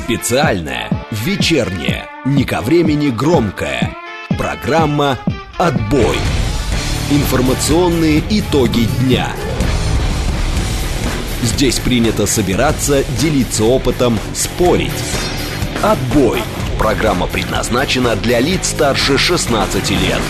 Специальная, вечерняя, не ко времени громкая. Программа «Отбой». Информационные итоги дня. Здесь принято собираться, делиться опытом, спорить. «Отбой». Программа предназначена для лиц старше 16 лет.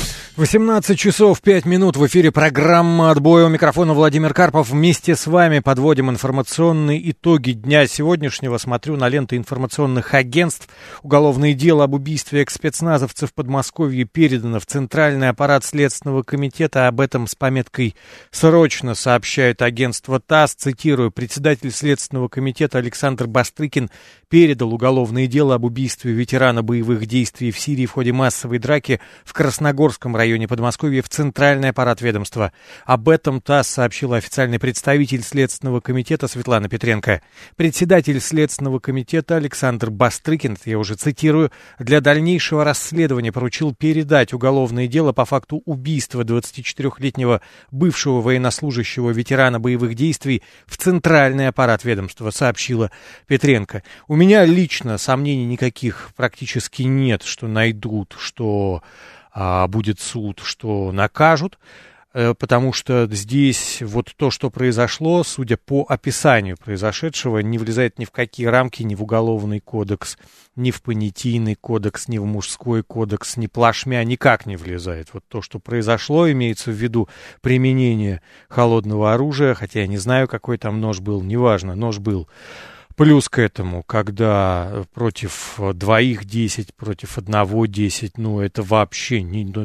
18 часов 5 минут в эфире программа «Отбой». У микрофона Владимир Карпов. Вместе с вами подводим информационные итоги дня сегодняшнего. Смотрю на ленты информационных агентств. Уголовное дело об убийстве экс-спецназовцев в Подмосковье передано в Центральный аппарат Следственного комитета. Об этом с пометкой «Срочно» сообщает агентство ТАСС. Цитирую: председатель Следственного комитета Александр Бастрыкин передал уголовное дело об убийстве ветерана боевых действий в Сирии в ходе массовой драки в Красногорском районе Подмосковья в Центральный аппарат ведомства. Об этом ТАСС сообщила официальный представитель Следственного комитета Светлана Петренко. Председатель Следственного комитета Александр Бастрыкин, это я уже цитирую, для дальнейшего расследования поручил передать уголовное дело по факту убийства 24-летнего бывшего военнослужащего ветерана боевых действий в Центральный аппарат ведомства, сообщила Петренко. У меня лично сомнений никаких практически нет, что найдут, что будет суд, что накажут, потому что здесь вот то, что произошло, судя по описанию произошедшего, не влезает ни в какие рамки, ни в уголовный кодекс, ни в понятийный кодекс, ни в мужской кодекс, ни плашмя, никак не влезает. Вот то, что произошло, имеется в виду применение холодного оружия, хотя я не знаю, какой там нож был, неважно, нож был. Плюс к этому, когда против двоих 10, против одного 10, ну, это вообще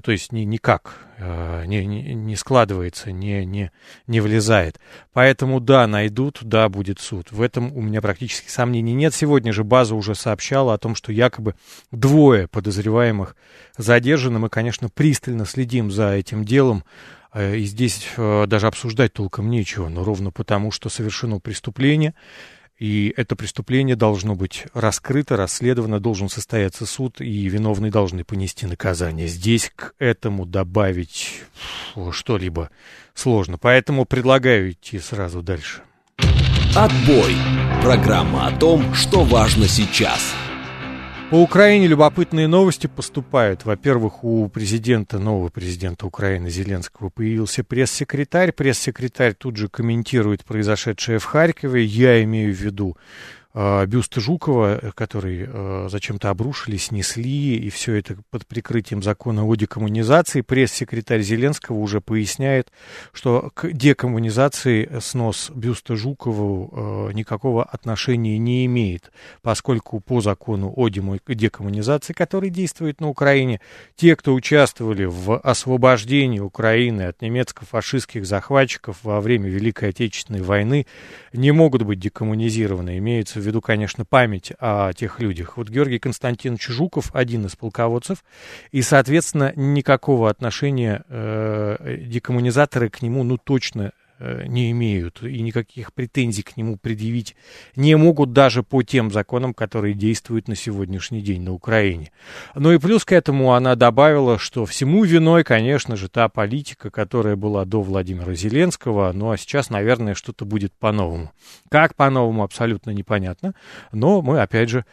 никак не складывается, не влезает. Поэтому, да, найдут, да, будет суд. В этом у меня практически сомнений нет. Сегодня же база уже сообщала о том, что якобы 2 подозреваемых задержаны. Мы, конечно, пристально следим за этим делом. И здесь даже обсуждать толком нечего, но ровно потому, что совершено преступление. И это преступление должно быть раскрыто, расследовано, должен состояться суд, и виновные должны понести наказание. Здесь к этому добавить что-либо сложно. Поэтому предлагаю идти сразу дальше. «Отбой». Программа о том, что важно сейчас. По Украине любопытные новости поступают. Во-первых, у нового президента Украины Зеленского появился пресс-секретарь. Пресс-секретарь тут же комментирует произошедшее в Харькове. Я имею в виду бюст Жукова, который зачем-то обрушили, снесли, и все это под прикрытием закона о декоммунизации. Пресс-секретарь Зеленского уже поясняет, что к декоммунизации снос бюста Жукову никакого отношения не имеет, поскольку по закону о декоммунизации, который действует на Украине, те, кто участвовали в освобождении Украины от немецко-фашистских захватчиков во время Великой Отечественной войны, не могут быть декоммунизированы. Имеется в виду, конечно, память о тех людях. Вот Георгий Константинович Жуков один из полководцев, и, соответственно, никакого отношения декоммунизаторы к нему, точно не имеют, и никаких претензий к нему предъявить не могут даже по тем законам, которые действуют на сегодняшний день на Украине. Ну и плюс к этому она добавила, что всему виной, конечно же, та политика, которая была до Владимира Зеленского, ну а сейчас, наверное, что-то будет по-новому. Как по-новому, абсолютно непонятно, но мы, опять же,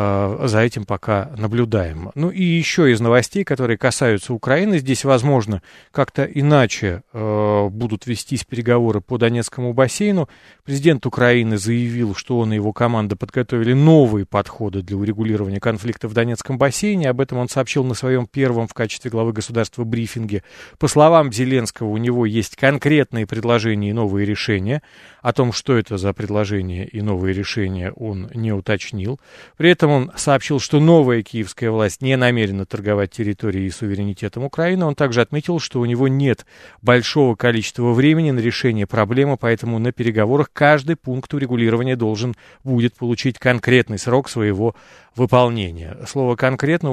за этим пока наблюдаем. Ну и еще из новостей, которые касаются Украины, здесь, возможно, как-то иначе будут вестись переговоры по Донецкому бассейну. Президент Украины заявил, что он и его команда подготовили новые подходы для урегулирования конфликта в Донецком бассейне. Об этом он сообщил на своем первом в качестве главы государства брифинге. По словам Зеленского, у него есть конкретные предложения и новые решения. О том, что это за предложения и новые решения, он не уточнил. При этом он сообщил, что новая киевская власть не намерена торговать территорией и суверенитетом Украины. Он также отметил, что у него нет большого количества времени на решение проблемы, поэтому на переговорах каждый пункт урегулирования должен будет получить конкретный срок своего выполнения. Слово «конкретно»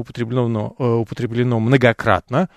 употреблено многократно.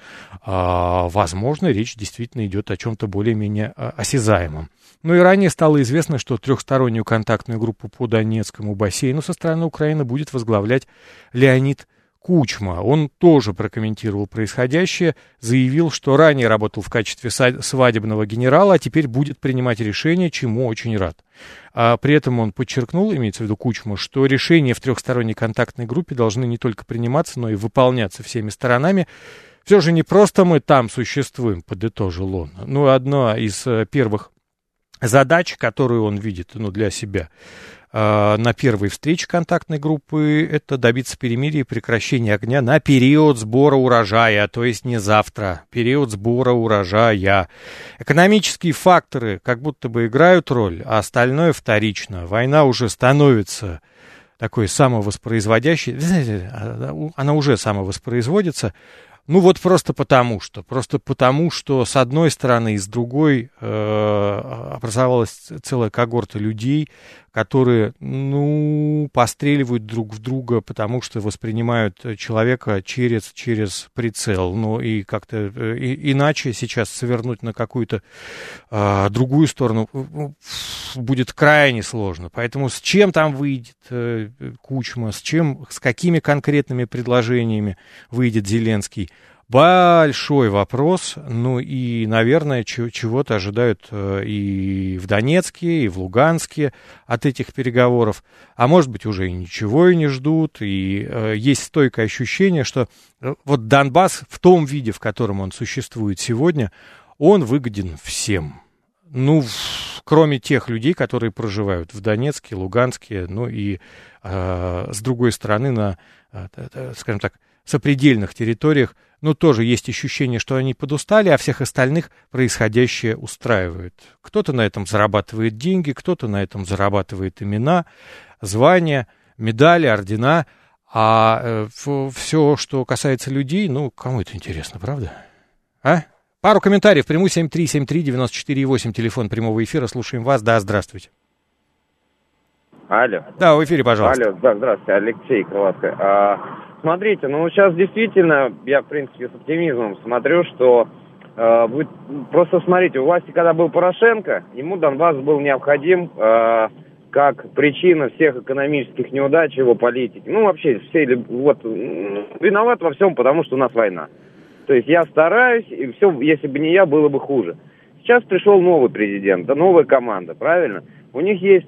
Возможно, речь действительно идет о чем-то более-менее осязаемом. Ну и ранее стало известно, что трехстороннюю контактную группу по Донецкому бассейну со стороны Украины будет возглавлять Леонид Кучма. Он тоже прокомментировал происходящее, заявил, что ранее работал в качестве свадебного генерала, а теперь будет принимать решения, чему очень рад. А при этом он подчеркнул, имеется в виду Кучма, что решения в трехсторонней контактной группе должны не только приниматься, но и выполняться всеми сторонами. Все же не просто мы там существуем, подытожил он. Но одна из первых задач, которую он видит для себя на первой встрече контактной группы, это добиться перемирия и прекращения огня на период сбора урожая, то есть не завтра, период сбора урожая. Экономические факторы как будто бы играют роль, а остальное вторично. Война уже становится такой самовоспроизводящей, она уже самовоспроизводится. Просто потому, что с одной стороны и с другой образовалась целая когорта людей, которые, постреливают друг в друга, потому что воспринимают человека через прицел. И как-то иначе сейчас свернуть на какую-то другую сторону будет крайне сложно. Поэтому с чем там выйдет Кучма, с какими конкретными предложениями выйдет Зеленский, большой вопрос. И, наверное, чего-то ожидают и в Донецке, и в Луганске от этих переговоров. А может быть, уже и ничего и не ждут. И есть стойкое ощущение, что вот Донбасс в том виде, в котором он существует сегодня, он выгоден всем. Кроме тех людей, которые проживают в Донецке, Луганске, и с другой стороны, на, скажем так, сопредельных территориях, тоже есть ощущение, что они подустали, а всех остальных происходящее устраивает. Кто-то на этом зарабатывает деньги, кто-то на этом зарабатывает имена, звания, медали, ордена, а все, что касается людей, кому это интересно, правда? Пару комментариев. Приму 7373948, телефон прямого эфира. Слушаем вас. Да, здравствуйте. Алло. Да, в эфире, пожалуйста. Алло, да, здравствуйте, Алексей Крылатский. Смотрите, сейчас действительно, я, в принципе, с оптимизмом смотрю, что вы просто смотрите, у власти, когда был Порошенко, ему Донбасс был необходим как причина всех экономических неудач его политики. Вообще, виноват во всем, потому что у нас война. То есть я стараюсь, и все, если бы не я, было бы хуже. Сейчас пришел новый президент, новая команда, правильно? У них есть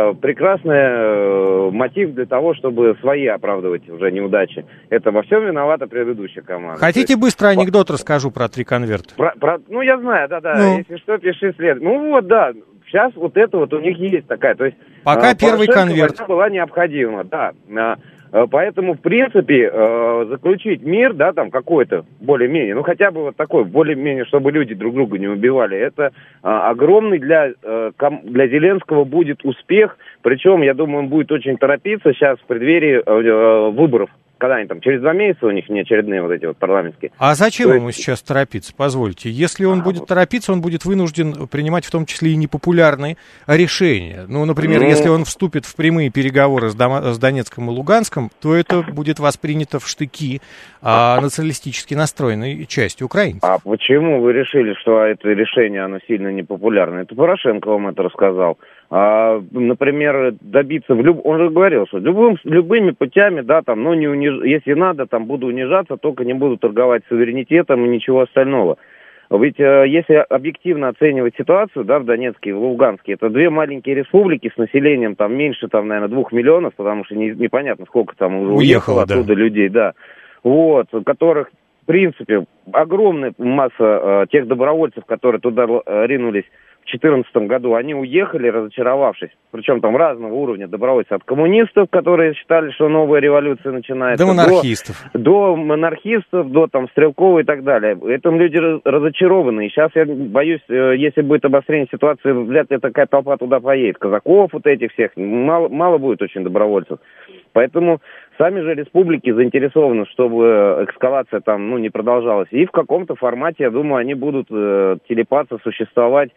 прекрасный мотив для того, чтобы свои оправдывать уже неудачи. Это во всем виновата предыдущая команда. Хотите быстро анекдот расскажу про 3 конверта? Я знаю, да. Если что, пиши след. Да. Сейчас это у них есть такая. То есть пока первый конверт была необходима, да. Поэтому, в принципе, заключить мир, да, там какой-то более-менее, хотя бы такой, более-менее, чтобы люди друг друга не убивали, это огромный для Зеленского будет успех. Причем, я думаю, он будет очень торопиться сейчас в преддверии выборов. Когда они там, через 2 месяца у них неочередные вот эти вот парламентские. А зачем ему сейчас торопиться, позвольте? Если он будет торопиться, он будет вынужден принимать в том числе и непопулярные решения. Например, если он вступит в прямые переговоры с Донецком и Луганском, то это будет воспринято в штыки националистически настроенной частью украинцев. А почему вы решили, что это решение, оно сильно непопулярное? Это Порошенко вам это рассказал. Например, добиться, он же говорил, что любыми путями, да, там, если надо, там, буду унижаться, только не буду торговать суверенитетом и ничего остального. Ведь если объективно оценивать ситуацию, да, в Донецке и в Луганске, это 2 маленькие республики с населением там меньше, там, наверное, 2 миллионов, потому что непонятно, сколько там уже уехало оттуда людей, да. У которых, в принципе, огромная масса тех добровольцев, которые туда ринулись в 2014 году, они уехали, разочаровавшись. Причем там разного уровня добровольцев. От коммунистов, которые считали, что новая революция начинается. До монархистов. До монархистов, до там Стрелкова и так далее. Этим люди разочарованы. И сейчас я боюсь, если будет обострение ситуации, вряд ли такая толпа туда поедет. Казаков вот этих всех. Мало будет очень добровольцев. Поэтому сами же республики заинтересованы, чтобы эскалация там, не продолжалась. И в каком-то формате, я думаю, они будут телепаться, существовать.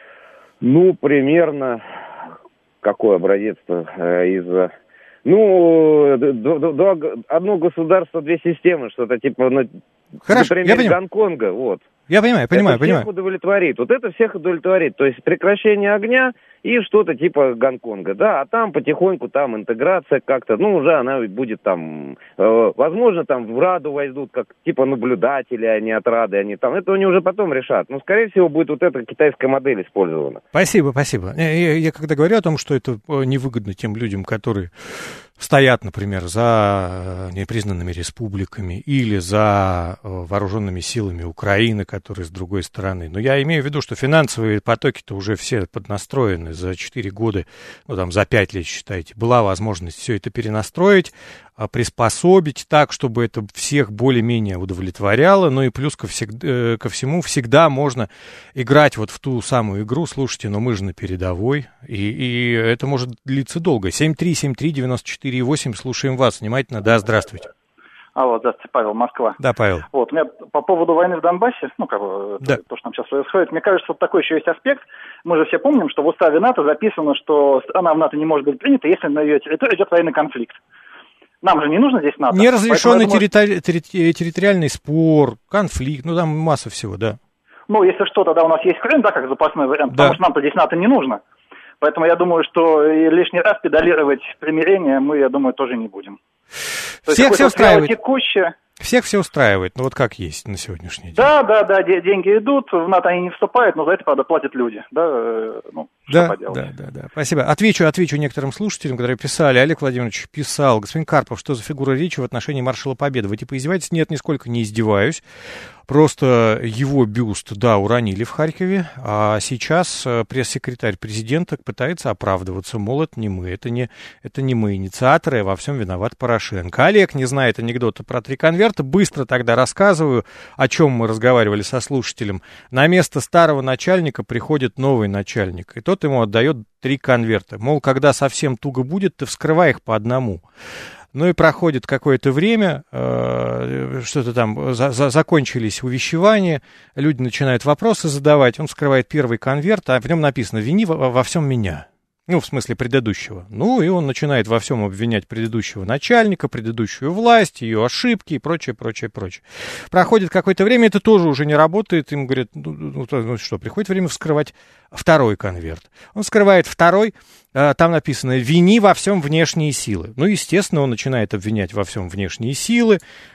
Примерно, какой образец-то из... одно государство, 2 системы, что-то типа, хорошо, например, Гонконга, вот. Я понимаю. Всех удовлетворит. Вот это всех удовлетворит. То есть прекращение огня и что-то типа Гонконга, да, а там потихоньку там интеграция как-то, ну, уже она будет там, возможно, там в Раду войдут, как типа наблюдатели, они от Рады, они там, это они уже потом решат, но, скорее всего, будет вот эта китайская модель использована. Спасибо. Я когда говорю о том, что это невыгодно тем людям, которые стоят, например, за непризнанными республиками или за вооруженными силами Украины, которые с другой стороны. Но я имею в виду, что финансовые потоки-то уже все поднастроены за 4 года, ну там за 5 лет, считайте. Была возможность все это перенастроить, приспособить так, чтобы это всех более-менее удовлетворяло. Ну и плюс ко всему всегда можно играть вот в ту самую игру. Слушайте, но мы же на передовой, и это может длиться долго. 7373948, слушаем вас внимательно. Да, здравствуйте. Алло, здравствуйте, Павел, Москва. Да, Павел. Вот, у меня по поводу войны в Донбассе, то, что там сейчас происходит, мне кажется, вот такой еще есть аспект. Мы же все помним, что в уставе НАТО записано, что страна в НАТО не может быть принята, если на ее территории идет военный конфликт. Нам же не нужно здесь НАТО. Неразрешенный территориальный спор, конфликт, ну там масса всего, да. Ну, если что, тогда у нас есть Крым, да, как запасной вариант, потому что нам-то здесь НАТО не нужно. Поэтому я думаю, что и лишний раз педалировать примирение мы, я думаю, тоже не будем. Всех все устраивает. Всех все устраивает, ну вот как есть на сегодняшний день. Да, деньги идут, в НАТО они не вступают, но за это, правда, платят люди. Что поделать. Да. Спасибо. Отвечу некоторым слушателям, которые писали. Олег Владимирович писал: господин Карпов, что за фигура речи в отношении маршала Победы? Вы типа издеваетесь? Нет, нисколько не издеваюсь. Просто его бюст, да, уронили в Харькове, а сейчас пресс-секретарь президента пытается оправдываться, мол, это не мы, это не мы инициаторы, а во всем виноват Порошенко. Олег не знает анекдота про 3 конверта, быстро тогда рассказываю, о чем мы разговаривали со слушателем. На место старого начальника приходит новый начальник, и тот ему отдает 3 конверта. Мол, когда совсем туго будет, ты вскрывай их по одному. Ну и проходит какое-то время, что-то там, закончились увещевания, люди начинают вопросы задавать, он вскрывает первый конверт, а в нем написано «Вини во всем меня». Ну, в смысле предыдущего. Ну, и он начинает во всем обвинять предыдущего начальника, предыдущую власть, ее ошибки и прочее. Проходит какое-то время, это тоже уже не работает. Им говорят, ну что, приходит время вскрывать второй конверт. Он вскрывает второй, там написано «Вини во всем внешние силы». Ну, естественно, он начинает обвинять во всем внешние силы,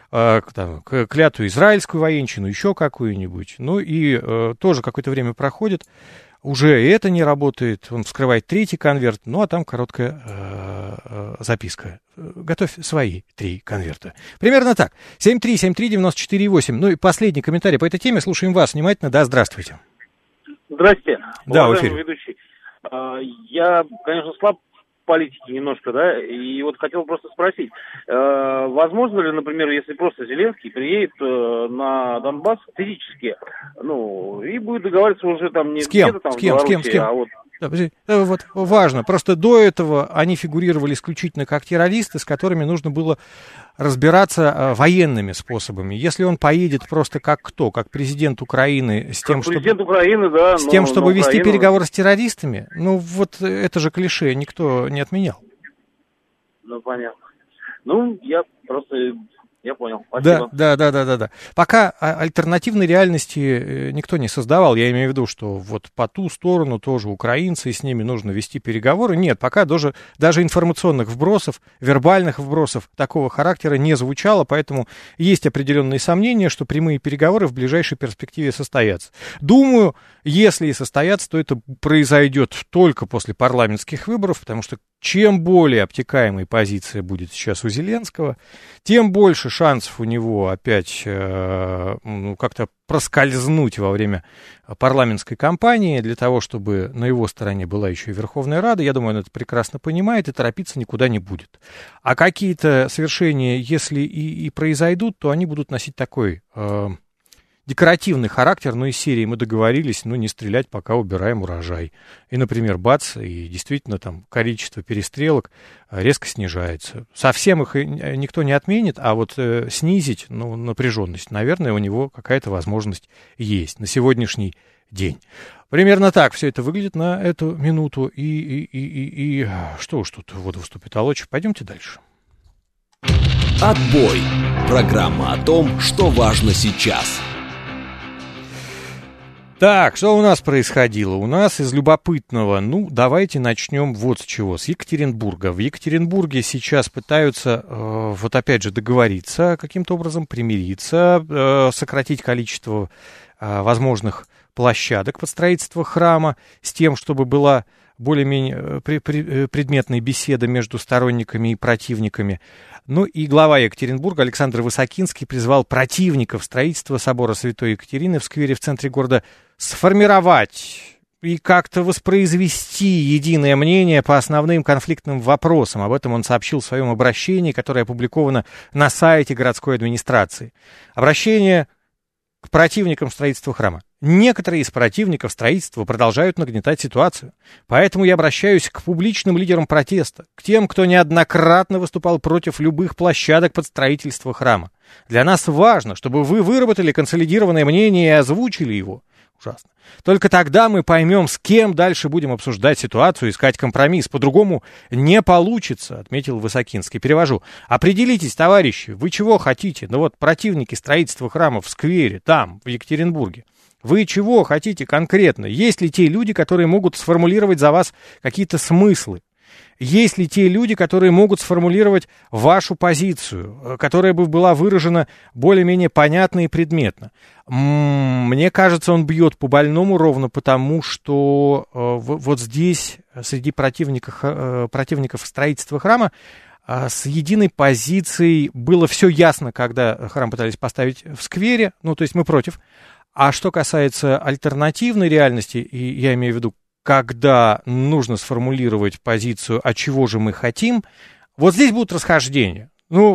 клятву израильскую военщину, еще какую-нибудь. Ну, и тоже какое-то время проходит. Уже и это не работает, он вскрывает 3-й конверт, ну а там короткая записка. Готовь свои 3 конверта. Примерно так. 7373948. Ну и последний комментарий по этой теме. Слушаем вас внимательно. Да, здравствуйте. Здрасте. Да, в эфире. Ведущий. Я, конечно, слаб в политике немножко, да, и вот хотел просто спросить, возможно ли, например, если просто Зеленский приедет на Донбасс физически, ну, и будет договариваться уже там не где-то там в Беларуси, а вот... Вот важно. Просто до этого они фигурировали исключительно как террористы, с которыми нужно было разбираться военными способами. Если он поедет просто как кто? Как президент Украины с тем, чтобы вести переговоры с террористами? Ну, вот это же клише никто не отменял. Ну, понятно. Ну, я понял. Спасибо. Да. Пока альтернативной реальности никто не создавал. Я имею в виду, что вот по ту сторону тоже украинцы, и с ними нужно вести переговоры. Нет, пока даже информационных вбросов, вербальных вбросов такого характера не звучало, поэтому есть определенные сомнения, что прямые переговоры в ближайшей перспективе состоятся. Думаю, если и состоятся, то это произойдет только после парламентских выборов, потому что чем более обтекаемой позиция будет сейчас у Зеленского, тем больше шансов у него опять как-то проскользнуть во время парламентской кампании для того, чтобы на его стороне была еще и Верховная Рада. Я думаю, он это прекрасно понимает и торопиться никуда не будет. А какие-то совершения, если и произойдут, то они будут носить такой декоративный характер, но из серии мы договорились, не стрелять, пока убираем урожай. И, например, бац, и действительно там количество перестрелок резко снижается. Совсем их никто не отменит, а вот снизить напряженность, наверное, у него какая-то возможность есть на сегодняшний день. Примерно так все это выглядит на эту минуту. И что уж тут воду вступит Алочи. Пойдемте дальше. Отбой. Программа о том, что важно сейчас. Так, что у нас происходило? У нас из любопытного, давайте начнем вот с чего, с Екатеринбурга. В Екатеринбурге сейчас пытаются, вот опять же, договориться каким-то образом, примириться, сократить количество возможных площадок под строительство храма с тем, чтобы была более-менее предметная беседа между сторонниками и противниками. И глава Екатеринбурга Александр Высокинский призвал противников строительства собора Святой Екатерины в сквере в центре города сформировать и как-то воспроизвести единое мнение по основным конфликтным вопросам. Об этом он сообщил в своем обращении, которое опубликовано на сайте городской администрации. Обращение к противникам строительства храма. Некоторые из противников строительства продолжают нагнетать ситуацию. Поэтому я обращаюсь к публичным лидерам протеста, к тем, кто неоднократно выступал против любых площадок под строительство храма. Для нас важно, чтобы вы выработали консолидированное мнение и озвучили его. Ужасно. Только тогда мы поймем, с кем дальше будем обсуждать ситуацию, искать компромисс. По-другому не получится, отметил Высокинский. Перевожу. Определитесь, товарищи, вы чего хотите? Противники строительства храма в сквере, там, в Екатеринбурге. Вы чего хотите конкретно? Есть ли те люди, которые могут сформулировать за вас какие-то смыслы? Есть ли те люди, которые могут сформулировать вашу позицию, которая бы была выражена более-менее понятно и предметно? Мне кажется, он бьет по больному ровно потому, что вот здесь, среди противников строительства храма, с единой позицией было все ясно, когда храм пытались поставить в сквере, то есть мы против. А что касается альтернативной реальности, и я имею в виду, когда нужно сформулировать позицию, а чего же мы хотим, вот здесь будут расхождения.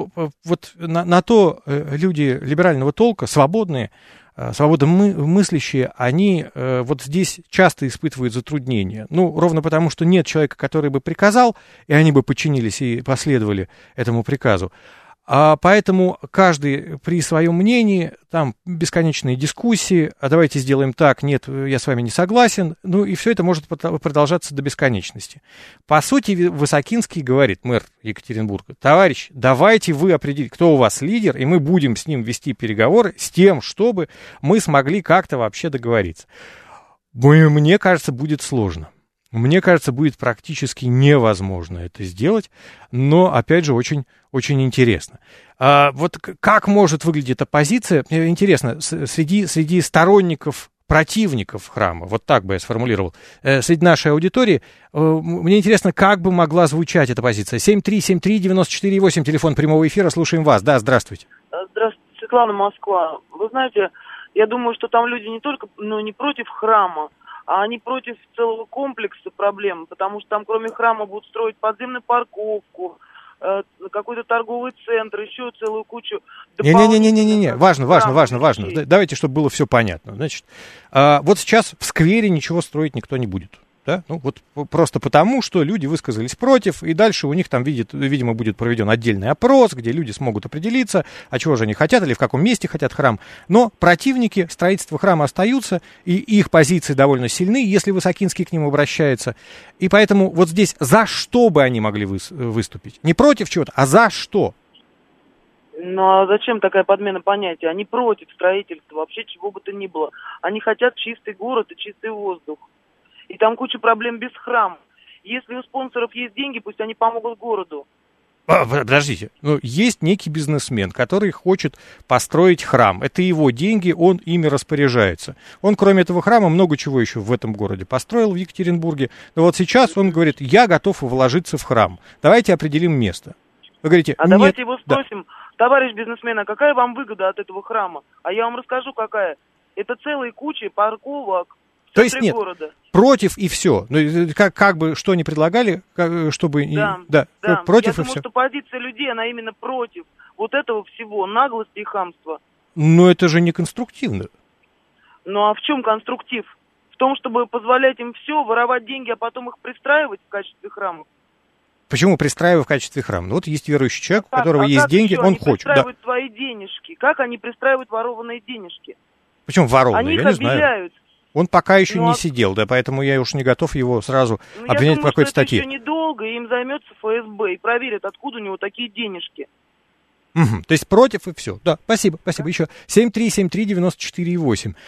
На то люди либерального толка, свободные, свободомыслящие, они вот здесь часто испытывают затруднения. Ровно потому, что нет человека, который бы приказал, и они бы подчинились и последовали этому приказу. Поэтому каждый при своем мнении, там бесконечные дискуссии, а давайте сделаем так, нет, я с вами не согласен, и все это может продолжаться до бесконечности. По сути, Высокинский говорит, мэр Екатеринбурга, товарищ, давайте вы определите, кто у вас лидер, и мы будем с ним вести переговоры с тем, чтобы мы смогли как-то вообще договориться. Мне кажется, будет сложно. Мне кажется, будет практически невозможно это сделать, но, опять же, очень, очень интересно. Вот как может выглядеть оппозиция? Интересно, среди сторонников, противников храма, вот так бы я сформулировал, среди нашей аудитории, мне интересно, как бы могла звучать эта позиция. 7373948, телефон прямого эфира, слушаем вас. Да, здравствуйте. Здравствуйте, Светлана, Москва. Вы знаете, я думаю, что там люди не только, не против храма, а они против целого комплекса проблем, потому что там кроме храма будут строить подземную парковку, какой-то торговый центр, еще целую кучу дополнительных... Не-не-не, важно. Давайте, чтобы было все понятно. Значит, вот сейчас в сквере ничего строить никто не будет. Да? Просто потому, что люди высказались против, и дальше у них там, видимо, будет проведен отдельный опрос, где люди смогут определиться, а чего же они хотят или в каком месте хотят храм. Но противники строительства храма остаются, и их позиции довольно сильны, если Высокинский к ним обращается. И поэтому вот здесь за что бы они могли выступить? Не против чего-то, а за что? А зачем такая подмена понятия? Они против строительства, вообще чего бы то ни было. Они хотят чистый город и чистый воздух. И там куча проблем без храма. Если у спонсоров есть деньги, пусть они помогут городу. Подождите, есть некий бизнесмен, который хочет построить храм. Это его деньги, он ими распоряжается. Он, кроме этого храма, много чего еще в этом городе построил, в Екатеринбурге. Но вот сейчас он говорит, я готов вложиться в храм. Давайте определим место. Вы говорите, нет. Давайте его спросим, товарищ бизнесмен, а какая вам выгода от этого храма? А я вам расскажу, какая. Это целая куча парковок. То есть нет, города. Против и все. Как бы что ни предлагали, чтобы... Да. Против я и думаю, все. Что позиция людей, она именно против вот этого всего, наглости и хамства. Но это же не конструктивно. А в чем конструктив? В том, чтобы позволять им все, воровать деньги, а потом их пристраивать в качестве храмов. Почему пристраиваю в качестве храма? Вот есть верующий человек, у которого есть деньги, он хочет. Они пристраивают свои денежки. Как они пристраивают ворованные денежки? Почему ворованные? Они их я не обеляют. Знаю. Он пока еще не сидел, поэтому я уж не готов его сразу обвинять в какой-то статье. Я думаю, что это еще недолго, и им займется ФСБ, и проверят, откуда у него такие денежки. То есть против и все. Да, спасибо. Еще 7373948.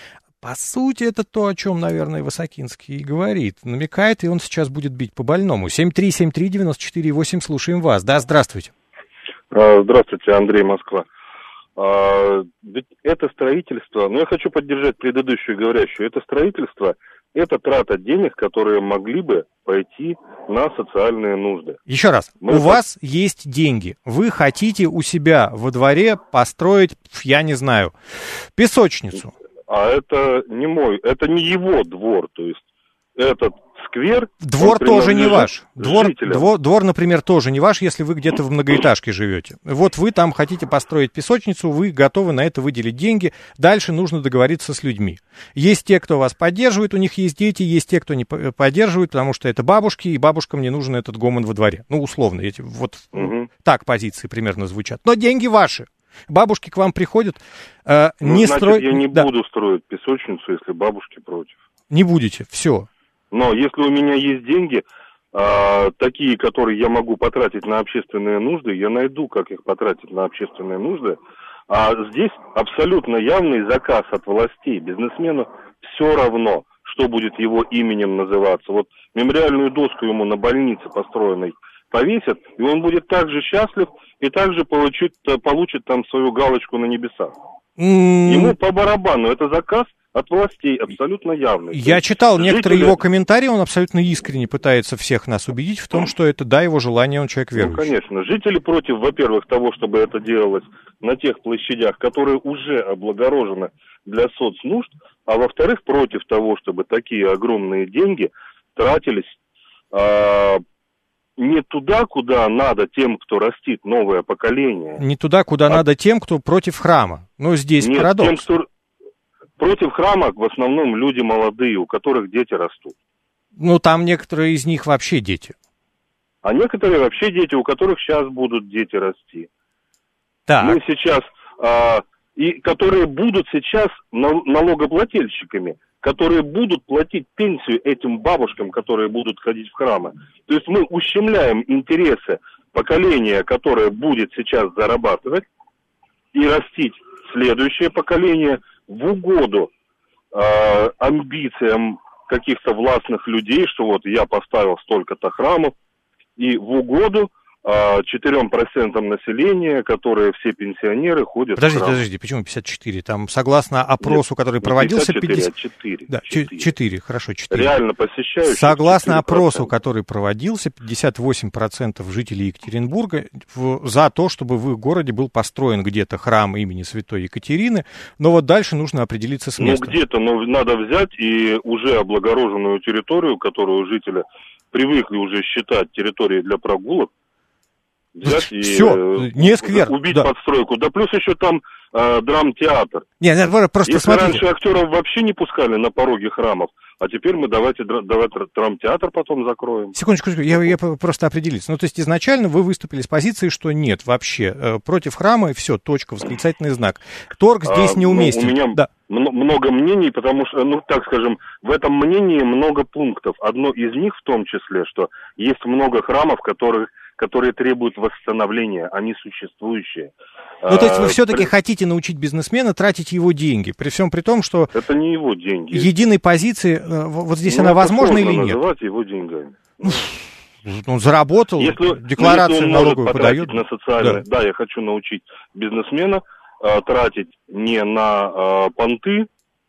По сути, это то, о чем, наверное, Высокинский и говорит. Намекает, и он сейчас будет бить по больному. 7373948, слушаем вас. Да, здравствуйте. Здравствуйте, Андрей, Москва. Ведь это строительство, я хочу поддержать предыдущую говорящую, это строительство, это трата денег, которые могли бы пойти на социальные нужды. Еще раз, у вас есть деньги, вы хотите у себя во дворе построить, я не знаю, песочницу. А это не это не его двор, то есть этот сквер... Двор тоже не ваш. Двор, например, тоже не ваш, если вы где-то в многоэтажке живете. Вот вы там хотите построить песочницу, вы готовы на это выделить деньги. Дальше нужно договориться с людьми. Есть те, кто вас поддерживает, у них есть дети, есть те, кто не поддерживает, потому что это бабушки, и бабушкам не нужен этот гомон во дворе. Условно, так позиции примерно звучат. Но деньги ваши. Бабушки к вам приходят, я не буду строить песочницу, если бабушки против. Не будете, все. Но если у меня есть деньги, такие, которые я могу потратить на общественные нужды, я найду, как их потратить на общественные нужды. А здесь абсолютно явный заказ от властей. Бизнесмену все равно, что будет его именем называться. Вот мемориальную доску ему на больнице построенной повесят, и он будет также счастлив и также получит там свою галочку на небесах. Ему по барабану. Это заказ от властей абсолютно явный. Я читал некоторые его комментарии, он абсолютно искренне пытается всех нас убедить в том, что это, его желание, он человек верующий. Конечно. Жители против, во-первых, того, чтобы это делалось на тех площадях, которые уже облагорожены для соцнужд, а во-вторых, против того, чтобы такие огромные деньги тратились не туда, куда надо тем, кто растит новое поколение. Не туда, куда надо тем, кто против храма. Здесь парадокс. Тем, кто против храма, в основном люди молодые, у которых дети растут. Там некоторые из них вообще дети. А некоторые вообще дети, у которых сейчас будут дети расти. Так. Мы сейчас, и которые будут сейчас налогоплательщиками, которые будут платить пенсию этим бабушкам, которые будут ходить в храмы. То есть мы ущемляем интересы поколения, которое будет сейчас зарабатывать, и растить следующее поколение в угоду амбициям каких-то властных людей, что вот я поставил столько-то храмов, и в угоду 4% населения, которые все пенсионеры ходят в храм. Подождите, почему 54? Там, согласно опросу, который проводился... 54. Да, 4, хорошо, 4. Реально посещающих. Согласно опросу, который проводился, 58% жителей Екатеринбурга за то, чтобы в их городе был построен где-то храм имени Святой Екатерины, но вот дальше нужно определиться с местом. Где-то, надо взять и уже облагороженную территорию, которую жители привыкли уже считать территорией для прогулок, взять не сквер. Убить подстройку. Да плюс еще там драмтеатр. Просто если смотрите. Раньше актеров вообще не пускали на пороге храмов, а теперь мы давайте драмтеатр потом закроем. Секундочку, я просто определиться. То есть изначально вы выступили с позиции, что нет вообще. Против храма и все, точка, восклицательный знак. Торг здесь неуместен. У меня много мнений, потому что, так скажем, в этом мнении много пунктов. Одно из них в том числе, что есть много храмов, которые требуют восстановления, они существующие. То есть вы все-таки хотите научить бизнесмена тратить его деньги, при всем при том, что... Это не его деньги. Единой позиции, вот здесь она возможна или нет? Называть его деньгами. Он заработал, декларацию налоговую подает. На социальные... Да, я хочу научить бизнесмена тратить не на понты.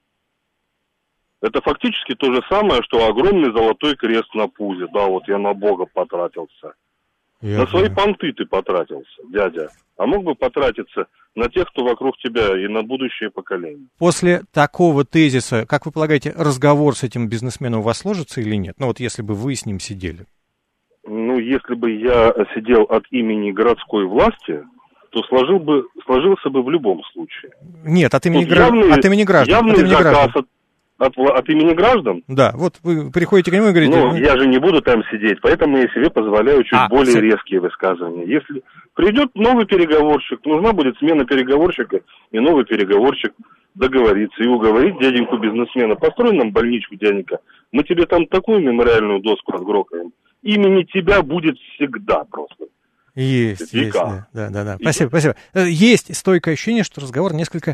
Это фактически то же самое, что огромный золотой крест на пузе. Да, вот я на Бога потратился. На свои понты ты потратился, дядя. А мог бы потратиться на тех, кто вокруг тебя, и на будущее поколение. После такого тезиса, как вы полагаете, разговор с этим бизнесменом у вас сложится или нет? Если бы вы с ним сидели. Если бы я сидел от имени городской власти, то сложился бы в любом случае. Нет, от имени граждан. Явный заказ от имени граждан? Да, вот вы приходите к нему и говорите... я же не буду там сидеть, поэтому я себе позволяю чуть более резкие высказывания. Если придет новый переговорщик, нужна будет смена переговорщика, и новый переговорщик договорится и уговорит дяденьку бизнесмена: построй нам больничку, дяденька, мы тебе там такую мемориальную доску отгрохаем. Имени тебя будет всегда просто. Есть, да. Спасибо. Есть стойкое ощущение, что разговор несколько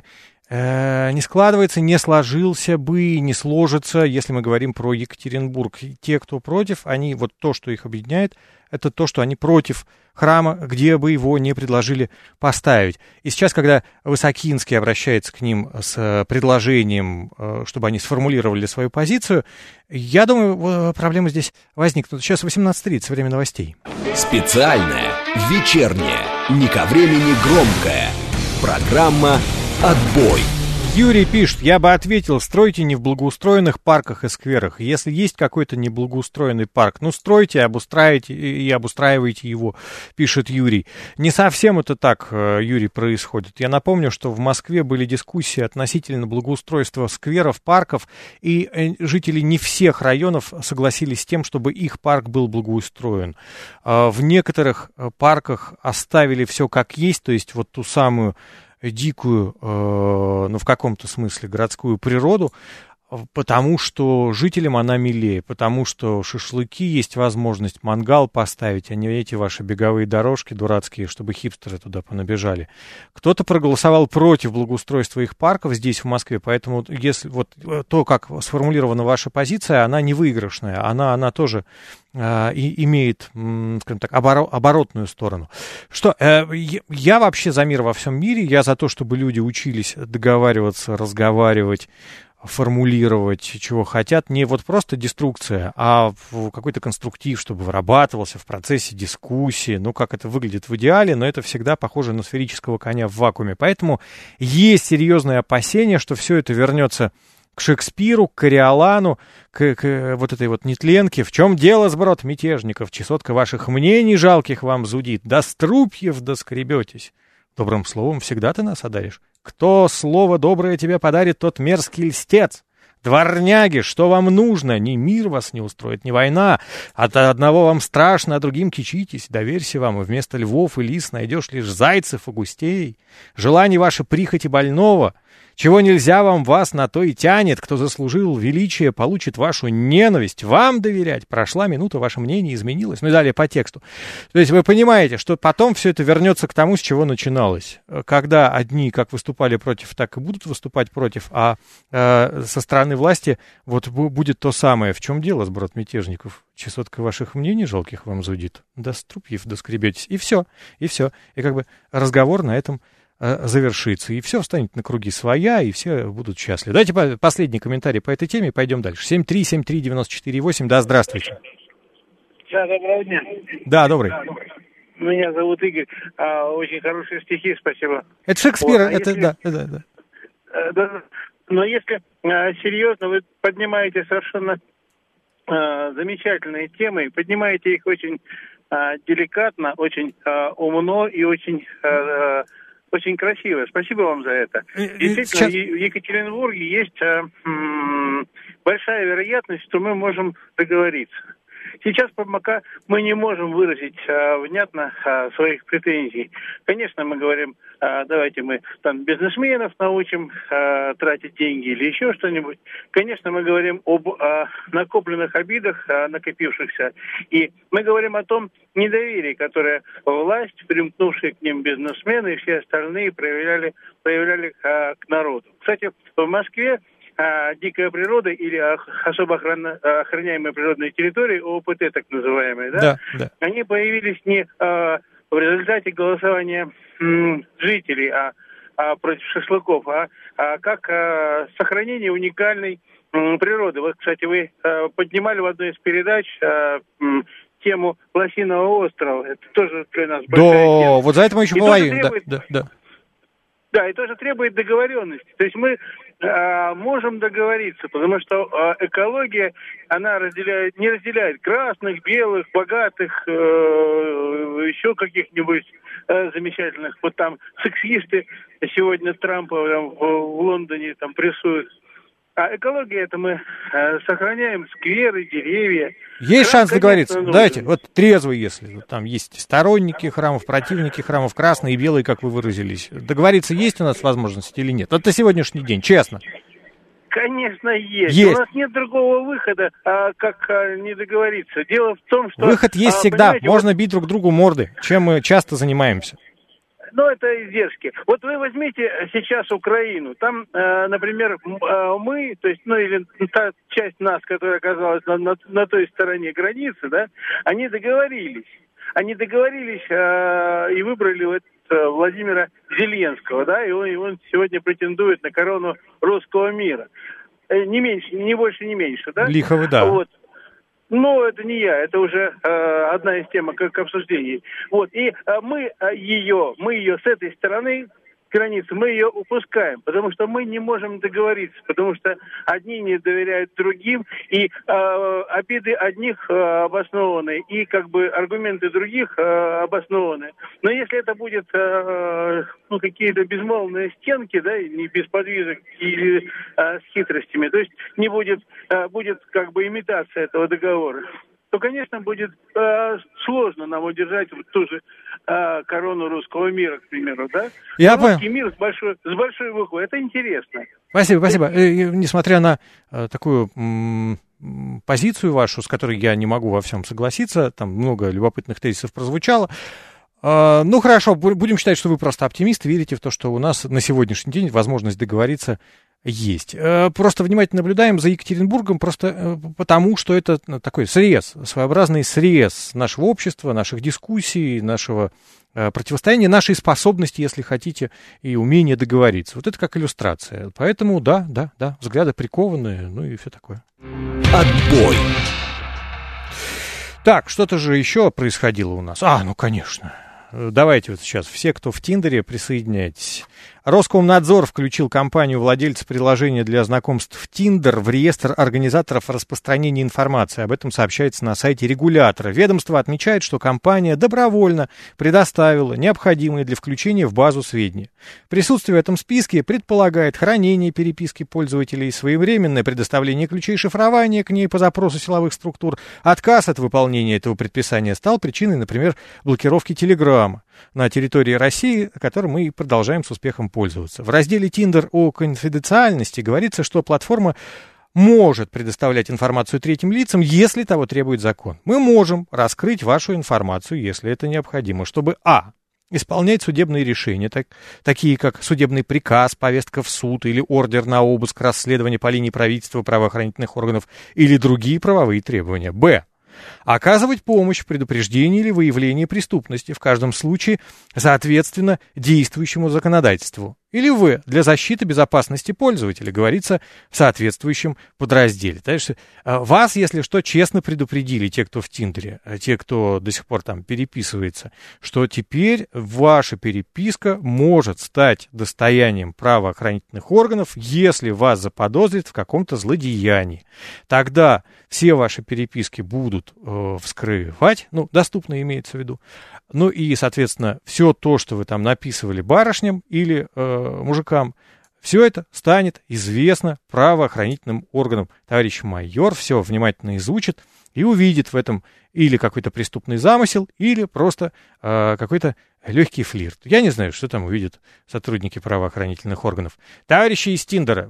не складывается, не сложился бы, не сложится, если мы говорим про Екатеринбург. И те, кто против, они, вот то, что их объединяет, это то, что они против храма, где бы его не предложили поставить. И сейчас, когда Высокинский обращается к ним с предложением, чтобы они сформулировали свою позицию, я думаю, проблемы здесь возникнут. Сейчас 18:30, время новостей. Специальная, вечерняя, не ко времени громкая программа «Отбой». Юрий пишет, я бы ответил, стройте не в благоустроенных парках и скверах. Если есть какой-то неблагоустроенный парк, ну стройте, обустраивайте и обустраивайте его, пишет Юрий. Не совсем это так, Юрий, происходит. Я напомню, что в Москве были дискуссии относительно благоустройства скверов, парков, и жители не всех районов согласились с тем, чтобы их парк был благоустроен. В некоторых парках оставили все как есть, то есть вот ту самую дикую, ну, в каком-то смысле, городскую природу, потому что жителям она милее, потому что шашлыки есть возможность, мангал поставить, а не эти ваши беговые дорожки дурацкие, чтобы хипстеры туда понабежали. Кто-то проголосовал против благоустройства их парков здесь, в Москве, поэтому если вот то, как сформулирована ваша позиция, она не выигрышная, она тоже и имеет, скажем так, оборотную сторону. Что, я вообще за мир во всем мире, я за то, чтобы люди учились договариваться, разговаривать, формулировать, чего хотят, не вот просто деструкция, а какой-то конструктив, чтобы вырабатывался в процессе дискуссии, ну, как это выглядит в идеале, но это всегда похоже на сферического коня в вакууме. Поэтому есть серьезные опасения, что все это вернется к Шекспиру, к Кориолану, к вот этой вот нетленке. В чем дело, сброд мятежников? Чесотка ваших мнений жалких вам зудит. До струпьев доскребетесь. Добрым словом всегда ты нас одаришь. Кто слово доброе тебе подарит, тот мерзкий льстец. Дворняги, что вам нужно? Ни мир вас не устроит, ни война. От одного вам страшно, а другим кичитесь. Доверься вам, и вместо львов и лис найдешь лишь зайцев и густей. Желание ваше прихоти больного. Чего нельзя вам, вас на то и тянет. Кто заслужил величие, получит вашу ненависть. Вам доверять. Прошла минута, ваше мнение изменилось. Ну и далее по тексту. То есть вы понимаете, что потом все это вернется к тому, с чего начиналось. Когда одни как выступали против, так и будут выступать против, а со стороны власти вот будет то самое. В чем дело, сброд мятежников? Чесотка ваших мнений жалких вам зудит. До струпьев доскребетесь. И все. И как бы разговор на этом завершится, и все встанет на круги своя, и все будут счастливы. Давайте последний комментарий по этой теме, пойдем дальше. 7373948, да, здравствуйте. Да, доброго дня. Да, добрый. Меня зовут Игорь. Очень хорошие стихи, спасибо. Это Шекспир, вот, это, если... да. Да. Но если серьезно, вы поднимаете совершенно замечательные темы, поднимаете их очень деликатно, очень умно и очень красиво. Спасибо вам за это. Действительно, в Екатеринбурге есть большая вероятность, что мы можем договориться. Сейчас пока мы не можем выразить внятно своих претензий. Конечно, мы говорим, давайте мы там бизнесменов научим тратить деньги или еще что-нибудь. Конечно, мы говорим об накопленных обидах, накопившихся. И мы говорим о том недоверии, которое власть, примкнувшие к ним бизнесмены и все остальные проявляли к народу. Кстати, в Москве дикая природа или особо охраняемые природные территории, ОПТ так называемые, да? Они появились не в результате голосования жителей против шашлыков, а как сохранение уникальной природы. Вот, кстати, вы поднимали в одной из передач тему Лосиного острова. Это тоже для нас большая тема. Вот за это мы еще говорим. Да, и тоже требует договоренности. То есть мы можем договориться, потому что экология, она не разделяет красных, белых, богатых, еще каких-нибудь замечательных. Вот там сексисты сегодня Трампа в Лондоне там прессуют. А экология, это мы сохраняем скверы, деревья. Есть шанс договориться. Давайте, вот трезвый, если там есть сторонники храмов, противники храмов, красные и белые, как вы выразились. Договориться есть у нас возможность или нет? Это сегодняшний день, честно. Конечно, есть. У нас нет другого выхода, как не договориться. Дело в том, что... Выход есть всегда. Можно бить друг другу морды, чем мы часто занимаемся. но это издержки. Вот вы возьмите сейчас Украину. Там, например, мы, то есть, или та часть нас, которая оказалась на той стороне границы, да, они договорились и выбрали Владимира Зеленского, да, и он сегодня претендует на корону русского мира. Не меньше, не больше, не меньше, да? Лихо вы, да. Вот. Но это не я, это уже одна из тем к обсуждению. Вот, и мы ее с этой стороны границы, мы ее упускаем, потому что мы не можем договориться, потому что одни не доверяют другим, и обиды одних обоснованы, и как бы аргументы других обоснованы. Но если это будет какие-то безмолвные стенки, да, не без подвижек или с хитростями, то есть не будет как бы имитация этого договора, то, конечно, будет сложно нам удержать ту же корону русского мира, к примеру, да? Русский мир с большой буквы. Это интересно. Спасибо. Несмотря на такую позицию вашу, с которой я не могу во всем согласиться, там много любопытных тезисов прозвучало. Ну, хорошо, будем считать, что вы просто оптимист, верите в то, что у нас на сегодняшний день возможность договориться есть. Просто внимательно наблюдаем за Екатеринбургом, просто потому, что это такой срез, своеобразный срез нашего общества, наших дискуссий, нашего противостояния, нашей способности, если хотите, и умения договориться. Вот это как иллюстрация. Поэтому, да, взгляды прикованные, ну и все такое. Отбой. Так, что-то же еще происходило у нас. Ну, конечно. Давайте вот сейчас все, кто в Тиндере, присоединяйтесь. Роскомнадзор включил компанию владельца приложения для знакомств в Тиндер в реестр организаторов распространения информации. Об этом сообщается на сайте регулятора. Ведомство отмечает, что компания добровольно предоставила необходимые для включения в базу сведения. Присутствие в этом списке предполагает хранение переписки пользователей, своевременное предоставление ключей шифрования к ней по запросу силовых структур. Отказ от выполнения этого предписания стал причиной, например, блокировки Телеграма на территории России, которым мы продолжаем с успехом пользоваться. В разделе «Тиндер» о конфиденциальности говорится, что платформа может предоставлять информацию третьим лицам, если того требует закон. Мы можем раскрыть вашу информацию, если это необходимо, чтобы исполнять судебные решения, такие как судебный приказ, повестка в суд или ордер на обыск, расследование по линии правительства, правоохранительных органов или другие правовые требования. Оказывать помощь в предупреждении или выявлении преступности, в каждом случае, соответственно, действующему законодательству. Или для защиты безопасности пользователя, говорится в соответствующем подразделе. То есть вас, если что, честно предупредили те, кто в Тиндере, те, кто до сих пор там переписывается, что теперь ваша переписка может стать достоянием правоохранительных органов, если вас заподозрят в каком-то злодеянии. Тогда все ваши переписки будут вскрывать, доступно имеется в виду, и, соответственно, все то, что вы там написывали барышням или мужикам, все это станет известно правоохранительным органам. Товарищ майор все внимательно изучит и увидит в этом или какой-то преступный замысел, или просто какой-то легкий флирт. Я не знаю, что там увидят сотрудники правоохранительных органов. Товарищи из Тиндера,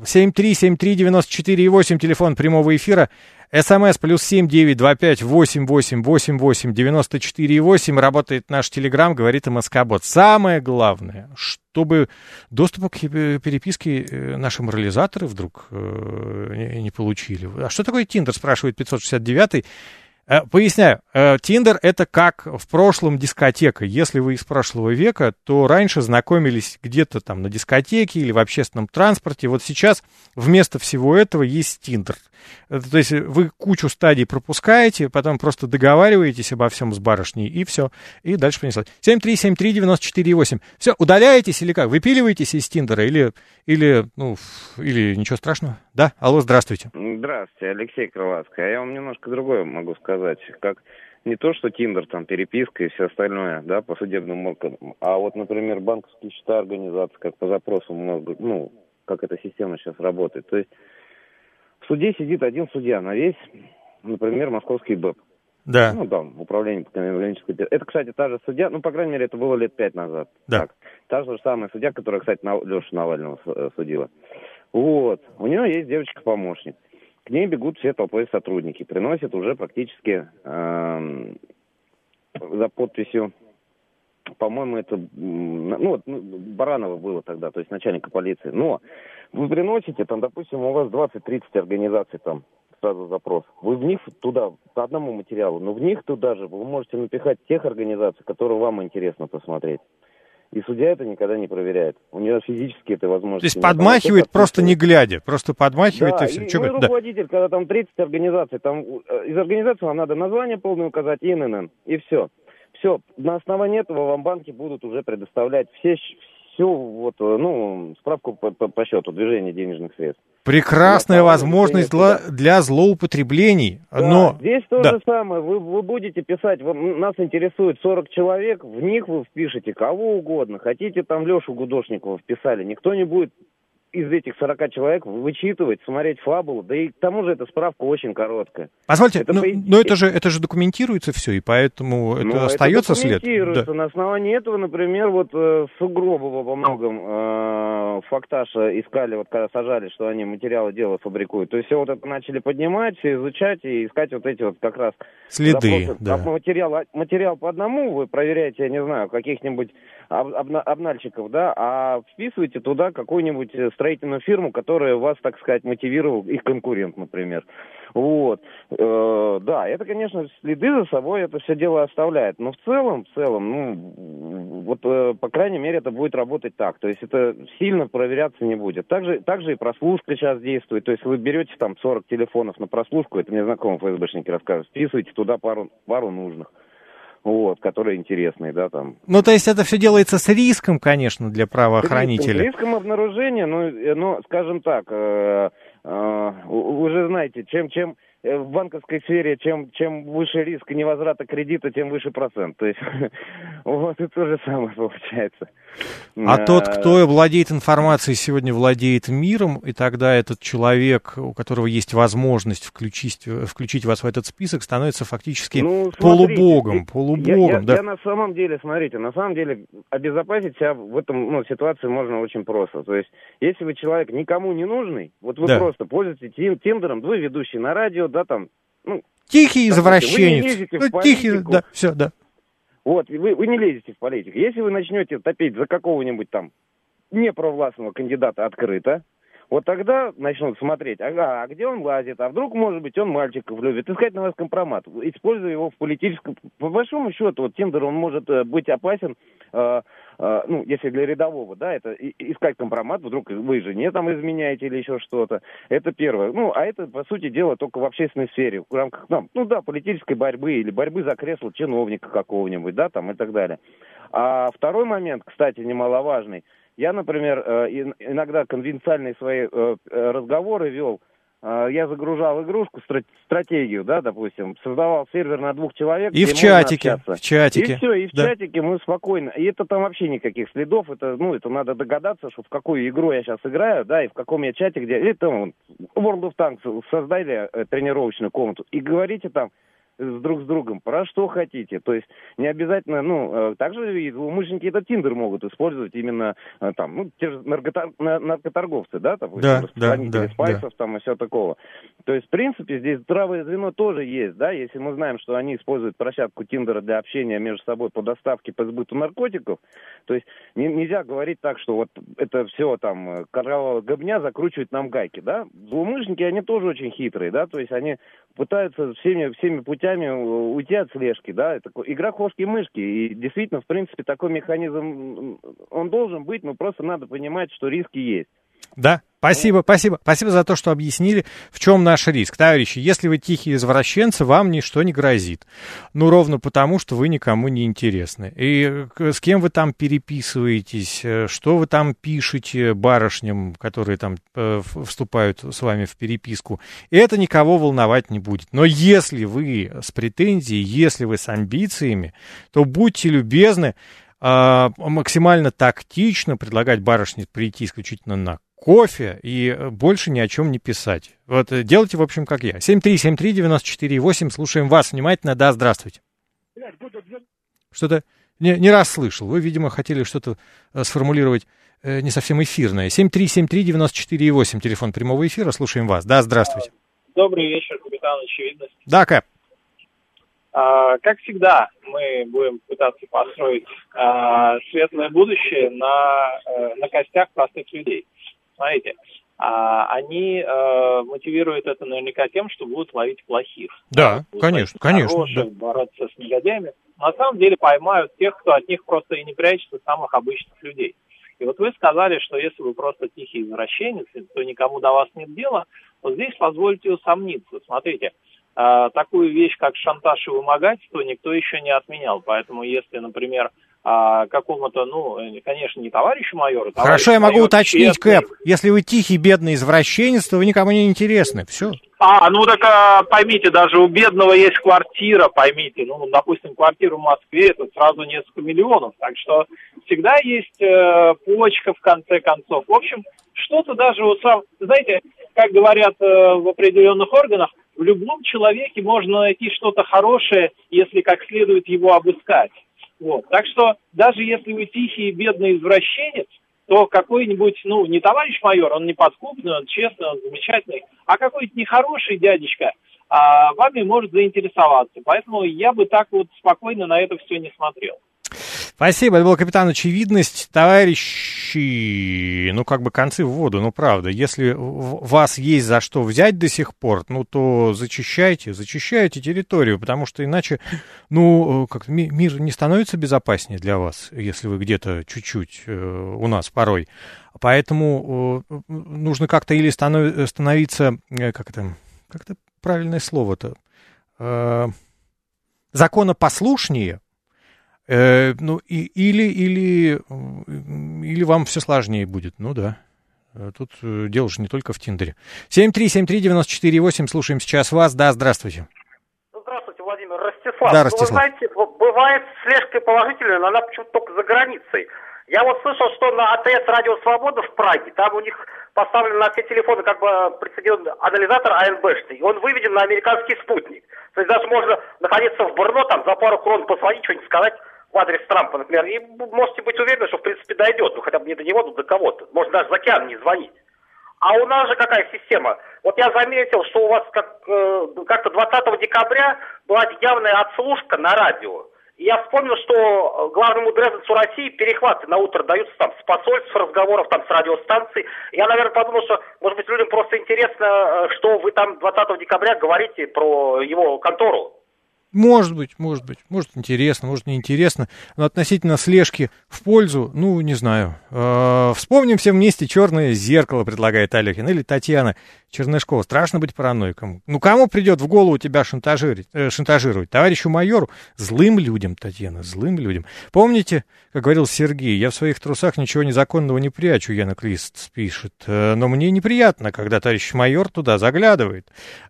7373948, телефон прямого эфира, СМС +7 925 8888 94,8. Работает наш Телеграм, говорит МСК-бот. Самое главное, чтобы доступа к переписке наши морализаторы вдруг не получили. А что такое Тиндер, спрашивает 569-й. Поясняю, Тиндер — это как в прошлом дискотека. Если вы из прошлого века, то раньше знакомились где-то там на дискотеке или в общественном транспорте. Вот сейчас вместо всего этого есть Тиндер. То есть вы кучу стадий пропускаете, потом просто договариваетесь обо всем с барышней, и все. И дальше понеслось. 7373948. Все, удаляетесь или как? Выпиливаетесь из Тиндера или ничего страшного? Да? Алло, здравствуйте. Здравствуйте, Алексей Крылатский. А я вам немножко другое могу сказать. Как не то, что Тиндер, там, переписка и все остальное, да, по судебным органам, а вот, например, банковские счета организации, как по запросу много, как эта система сейчас работает. То есть в суде сидит один судья на весь, например, московский БЭП. Да. Управление по экономической... Это, кстати, та же судья, по крайней мере, это было лет 5 назад. Да. Так, та же самая судья, которая, кстати, Лешу Навального судила. Вот. У нее есть девочка-помощник. К ней бегут все толпой сотрудники. Приносят уже практически за подписью по-моему, это, Баранова было тогда, то есть начальника полиции. Но вы приносите, там, допустим, у вас 20-30 организаций там, сразу запрос. Вы в них туда, по одному материалу, но в них туда же вы можете напихать тех организаций, которые вам интересно посмотреть. И судья это никогда не проверяет. У него физически это возможно. То есть подмахивает просто не глядя, просто подмахивает, да, и все. И руководитель, когда там 30 организаций, там из организации вам надо название полное указать и ИНН, и все. Все, на основании этого вам банки будут уже предоставлять всю справку по счету движения денежных средств. Прекрасная возможность для злоупотреблений. Да, но здесь то же самое. Вы будете писать, нас интересует 40 человек, в них вы впишете кого угодно. Хотите там Лешу Гудошникова вписали, никто не будет из этих 40 человек вычитывать, смотреть фабулу, да и к тому же эта справка очень короткая. Позвольте, но это же документируется все, и поэтому это остается след. Документируется. Да. На основании этого, например, Сугробова во многом факташа искали, когда сажали, что они материалы дела фабрикуют. То есть все это начали поднимать, все изучать и искать эти как раз следы. Да. Материал по одному вы проверяете, я не знаю, каких-нибудь обнальщиков, да, а вписываете туда какую-нибудь строительную фирму, которая вас, так сказать, мотивировала, их конкурент, например. Да, это, конечно, следы за собой это все дело оставляет. Но в целом, по крайней мере, это будет работать так. То есть это сильно проверяться не будет. Также и прослушка сейчас действует. То есть вы берете там 40 телефонов на прослушку, это мне знакомые ФСБшники рассказывают, вписываете туда пару нужных. Которые интересные, да, там. То есть это все делается с риском, конечно, для правоохранителя. С риском обнаружения, но скажем так, вы же знаете, чем в банковской сфере, чем выше риск невозврата кредита, тем выше процент. То есть, и то же самое получается. А тот, кто владеет информацией, сегодня владеет миром, и тогда этот человек, у которого есть возможность включить вас в этот список, становится фактически полубогом. Я на самом деле, обезопасить себя в этом ситуации можно очень просто. То есть, если вы человек никому не нужный, вы просто пользуетесь Тиндером, вы ведущий на радио, да, там, тихий извращенец. Тихий, да, все, да. Вы не лезете в политику. Если вы начнете топить за какого-нибудь там непровластного кандидата открыто, тогда начнут смотреть, а где он лазит, а вдруг, может быть, он мальчиков любит, искать на вас компромат, используя его в политическом... По большому счету, Тиндер, он может быть опасен, если для рядового, да, это искать компромат, вдруг вы жене там изменяете или еще что-то. Это первое. А это, по сути дела, только в общественной сфере, в рамках, политической борьбы или борьбы за кресло чиновника какого-нибудь, да, там и так далее. А второй момент, кстати, немаловажный. Я, например, иногда конвенциальные свои разговоры вел. Я загружал игрушку, стратегию, да, допустим, создавал сервер на 2 человек. И в чатике. И все, и в чатике мы спокойно. И это там вообще никаких следов. Это надо догадаться, что в какую игру я сейчас играю, да, и в каком я чате, где... Или там World of Tanks создали тренировочную комнату. И говорите там друг с другом про что хотите. То есть не обязательно, также и злоумышленники этот Тиндер могут использовать именно те же наркоторговцы, да, распространители спайсов там и все такого. То есть, в принципе, здесь здравое звено тоже есть, да, если мы знаем, что они используют площадку Тиндера для общения между собой по доставке, по сбыту наркотиков, то есть нельзя говорить так, что это все там коралловая гобня закручивает нам гайки, да. Злоумышленники, они тоже очень хитрые, да, то есть они пытаются всеми путями уйти от слежки, да, это игра кошки-мышки, и действительно, в принципе, такой механизм, он должен быть, но просто надо понимать, что риски есть. Да, спасибо за то, что объяснили, в чем наш риск. Товарищи, если вы тихие извращенцы, вам ничто не грозит. Ровно потому, что вы никому не интересны. И с кем вы там переписываетесь, что вы там пишете барышням, которые там вступают с вами в переписку, это никого волновать не будет. Но если вы с претензией, если вы с амбициями, то будьте любезны максимально тактично предлагать барышне прийти исключительно на кофе и больше ни о чем не писать. Делайте, в общем, как я. 7373948, слушаем вас внимательно. Да, здравствуйте. Что-то не раз слышал. Вы, видимо, хотели что-то сформулировать не совсем эфирное. 7373948, телефон прямого эфира, слушаем вас. Да, здравствуйте. Добрый вечер, капитан Очевидность. Да, Кэп. Как всегда, мы будем пытаться построить светлое будущее на костях простых людей. Смотрите, они мотивируют это наверняка тем, что будут ловить плохих. Да, конечно, хороших, да. бороться с негодяями. На самом деле поймают тех, кто от них просто и не прячется, самых обычных людей. И вот вы сказали, что если вы просто тихий извращенец, то никому до вас нет дела, вот здесь позвольте усомниться. Смотрите, такую вещь, как шантаж и вымогательство, никто еще не отменял. Поэтому если, например, какому-то, конечно, не товарищу майору... Хорошо, я могу майор, уточнить, честный... Кэп, если вы тихий, бедный извращенец, то вы никому не интересны, все. Поймите, даже у бедного есть квартира, поймите, допустим, квартира в Москве, это сразу несколько миллионов, так что всегда есть почка в конце концов. В общем, что-то даже знаете, как говорят в определенных органах, в любом человеке можно найти что-то хорошее, если как следует его обыскать. Вот. Так что даже если вы тихий и бедный извращенец, то какой-нибудь, не товарищ майор, он не подкупный, он честный, он замечательный, а какой-то нехороший дядечка вами может заинтересоваться. Поэтому я бы так вот спокойно на это все не смотрел. Спасибо, это был капитан Очевидность. Товарищи, концы в воду, правда. Если у вас есть за что взять до сих пор, то зачищайте территорию, потому что иначе, мир не становится безопаснее для вас, если вы где-то чуть-чуть у нас порой. Поэтому нужно как-то или становиться, как-то правильное слово-то, законопослушнее, или вам все сложнее будет, Тут дело же не только в Тиндере. 7373948, слушаем сейчас вас. Да, здравствуйте. Здравствуйте, Владимир. Ростислав. Да, Ростислав. Вы знаете, бывает слежка положительная, но она почему-то только за границей. Я вот слышал, что на АТС «Радио Свобода» в Праге, там у них поставлен на все телефоны прицеплен анализатор АНБшный, и он выведен на американский спутник. То есть даже можно находиться в Брно, там за пару крон позвонить, что-нибудь сказать в адрес Трампа, например, и можете быть уверены, что в принципе дойдет, хотя бы не до него, но до кого-то. Можно даже за океан не звонить. А у нас же какая система? Вот я заметил, что у вас как-то 20 декабря была явная отслушка на радио. И я вспомнил, что главному Дрезденцу России перехваты на утро даются там с посольств, разговоров там с радиостанций. Я, наверное, подумал, что, может быть, людям просто интересно, что вы там 20 декабря говорите про его контору. Может интересно, может неинтересно, но относительно слежки в пользу, не знаю. Вспомним все вместе «Черное зеркало», предлагает Алехин, или Татьяна Чернышкова. Страшно быть параноиком. Кому придет в голову тебя шантажировать? Товарищу майору? Злым людям, Татьяна, злым людям. Помните, как говорил Сергей, я в своих трусах ничего незаконного не прячу, Яна Клист пишет, но мне неприятно, когда товарищ майор туда заглядывает.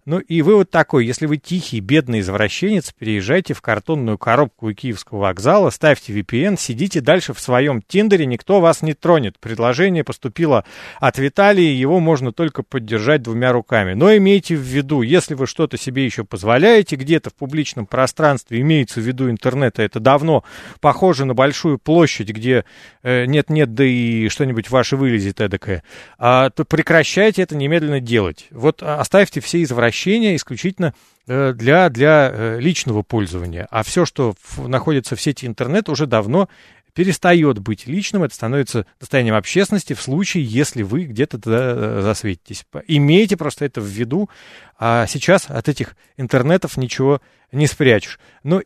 И вывод такой, если вы тихий, бедный извращенец, переезжайте в картонную коробку у Киевского вокзала, ставьте VPN, сидите дальше в своем Тиндере, никто вас не тронет. Предложение поступило от Виталия, его можно только поддержать 2 руками. Но имейте в виду, если вы что-то себе еще позволяете где-то в публичном пространстве, имеется в виду интернет, а это давно похоже на большую площадь, где нет-нет, да и что-нибудь ваше вылезет эдакое, то прекращайте это немедленно делать. Вот оставьте все извращения исключительно для личного пользования. А все, что находится в сети интернет, уже давно перестает быть личным, это становится достоянием общественности в случае, если вы где-то туда засветитесь. Имейте просто это в виду, а сейчас от этих интернетов ничего не спрячешь. Да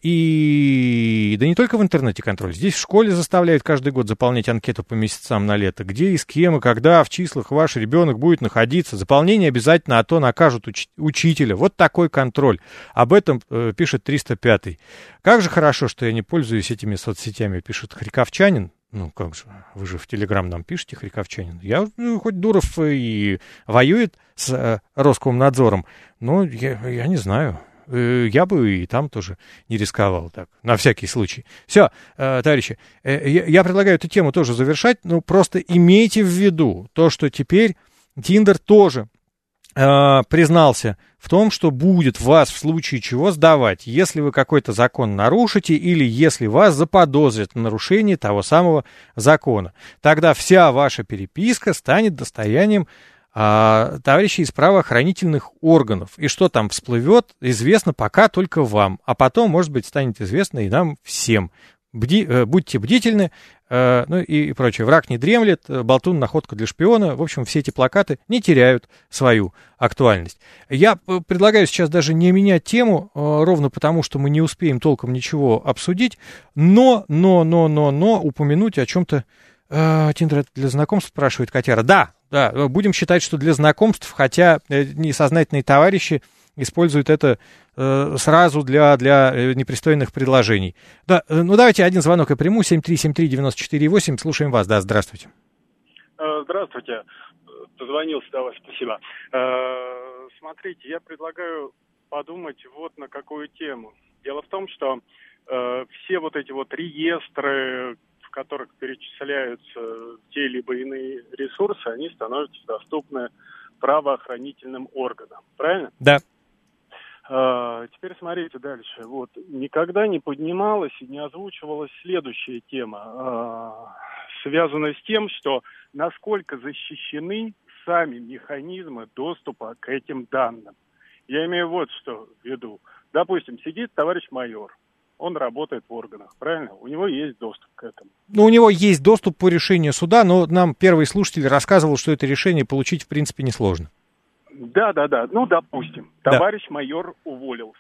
не только в интернете контроль. Здесь в школе заставляют каждый год заполнять анкету по месяцам на лето. Где и с кем, и когда в числах ваш ребенок будет находиться. Заполнение обязательно, а то накажут учителя. Вот такой контроль. Об этом пишет 305-й. Как же хорошо, что я не пользуюсь этими соцсетями, пишет Харьковчанин. Как же, вы же в Телеграм нам пишете, Харьковчанин. Я, хоть Дуров и воюет с Роскомнадзором, но я не знаю. Я бы и там тоже не рисковал так, на всякий случай. Все, товарищи, я предлагаю эту тему тоже завершать, просто имейте в виду то, что теперь Тиндер тоже признался в том, что будет вас в случае чего сдавать, если вы какой-то закон нарушите или если вас заподозрят в нарушении того самого закона. Тогда вся ваша переписка станет достоянием товарищи из правоохранительных органов. И что там всплывет, известно пока только вам. А потом, может быть, станет известно и нам всем. Будьте бдительны, ну и прочее. Враг не дремлет, болтун — находка для шпиона. В общем, все эти плакаты не теряют свою актуальность. Я предлагаю сейчас даже не менять тему, ровно потому, что мы не успеем толком ничего обсудить, но упомянуть о чем-то. Тиндер для знакомств, спрашивает Котяра. Да, будем считать, что для знакомств, хотя несознательные товарищи используют это сразу для непристойных предложений. Да, ну давайте один звонок я приму. 7373948. Слушаем вас. Да, здравствуйте. Здравствуйте. Дозвонился до вас, спасибо. Смотрите, я предлагаю подумать вот на какую тему. Дело в том, что все вот эти вот реестры, в которых перечисляются те либо иные ресурсы, они становятся доступны правоохранительным органам. Правильно? Да. Теперь смотрите дальше. Вот никогда не поднималась и не озвучивалась следующая тема, связанная с тем, что насколько защищены сами механизмы доступа к этим данным. Я имею вот что в виду. Допустим, сидит товарищ майор, он работает в органах, правильно? У него есть доступ к этому. Ну, у него есть доступ по решению суда, но нам первый слушатель рассказывал, что это решение получить в принципе несложно. Да. Ну, допустим, товарищ майор уволился.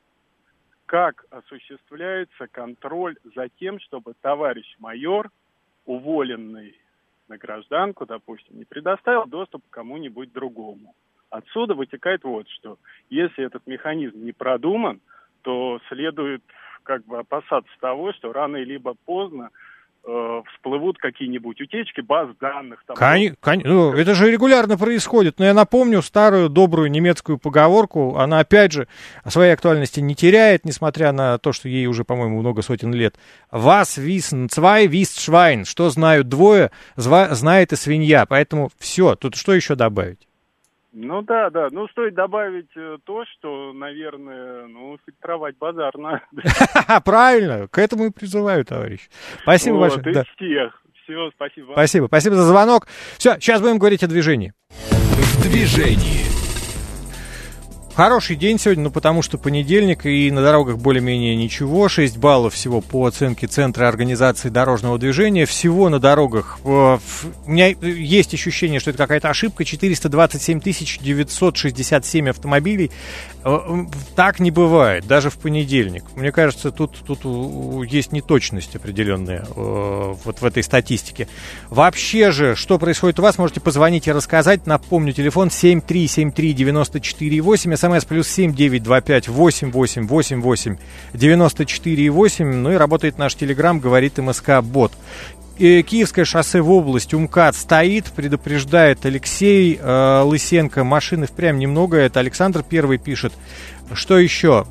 Как осуществляется контроль за тем, чтобы товарищ майор, уволенный на гражданку, допустим, не предоставил доступ к кому-нибудь другому? Отсюда вытекает вот что. Если этот механизм не продуман, то следует как бы опасаться того, что рано или поздно всплывут какие-нибудь утечки баз данных. Там, ну, это же регулярно происходит. Но я напомню старую добрую немецкую поговорку. Она, опять же, своей актуальности не теряет, несмотря на то, что ей уже, по-моему, много сотен лет. Was wissen zwei, wisst Schwein. Что знают двое, знает и свинья. Поэтому все. Тут что еще добавить? Ну да. Ну, стоит добавить то, что, наверное, фильтровать базар надо. Правильно, к этому и призываю, товарищ. Спасибо большое. Из всех. Все, спасибо. Спасибо за звонок. Все, сейчас будем говорить о движении. В движении. Хороший день сегодня, потому что понедельник, и на дорогах более-менее ничего. 6 баллов всего по оценке Центра организации дорожного движения. Всего на дорогах, у меня есть ощущение, что это какая-то ошибка, 427 967 автомобилей. Так не бывает, даже в понедельник. Мне кажется, тут есть неточность определенная вот в этой статистике. Вообще же, что происходит у вас, можете позвонить и рассказать. Напомню, телефон 7373948, СМС +7 925 8888 94,8. Ну и работает наш телеграм, говорит МСК-бот. Киевское шоссе в область, УМКАД стоит, предупреждает Алексей Лысенко. Машин и впрямь немного, это Александр первый пишет. Что еще?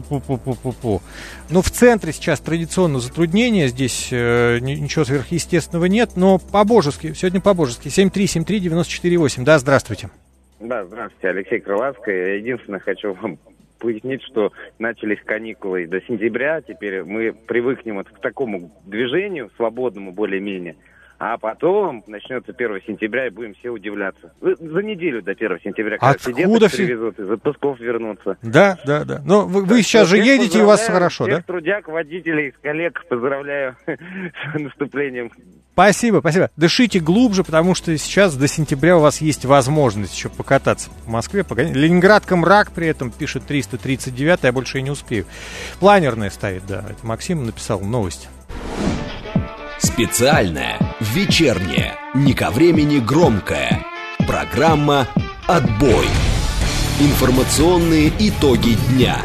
Ну, в центре сейчас традиционно затруднения, здесь ничего сверхъестественного нет, но по-божески, сегодня по-божески. 7373948, да, здравствуйте. Да, здравствуйте, Алексей Крылавский. Единственное, хочу вам пояснить, что начались каникулы до сентября, теперь мы привыкнем к такому движению, свободному более-менее, а потом начнется 1 сентября, и будем все удивляться. За неделю до 1 сентября, когда все деток привезут, из отпусков вернутся. Да. Но вы сейчас же едете, и у вас хорошо, да? Всех трудяг, водителей, коллег поздравляю с наступлением. Спасибо. Дышите глубже, потому что сейчас до сентября у вас есть возможность еще покататься по Москве. Ленинградка мрак при этом, пишет 339, я больше и не успею. Планерная стоит, да. Это Максим написал в новости. Специальная, вечерняя, не ко времени громкая. Программа «Отбой». Информационные итоги дня.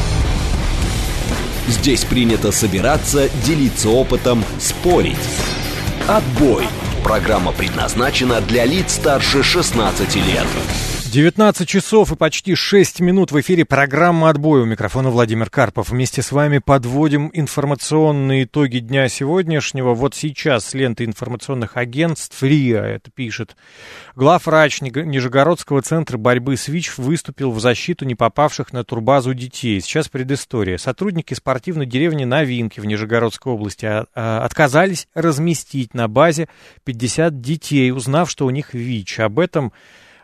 Здесь принято собираться, делиться опытом, спорить. «Отбой». Программа предназначена для лиц старше 16 лет. 19 часов и почти 6 минут в эфире программа «Отбой». У микрофона Владимир Карпов. Вместе с вами подводим информационные итоги дня сегодняшнего. Вот сейчас с ленты информационных агентств РИА, это пишет. Главврач Нижегородского центра борьбы с ВИЧ выступил в защиту не попавших на турбазу детей. Сейчас предыстория. Сотрудники спортивной деревни Новинки в Нижегородской области отказались разместить на базе 50 детей, узнав, что у них ВИЧ. Об этом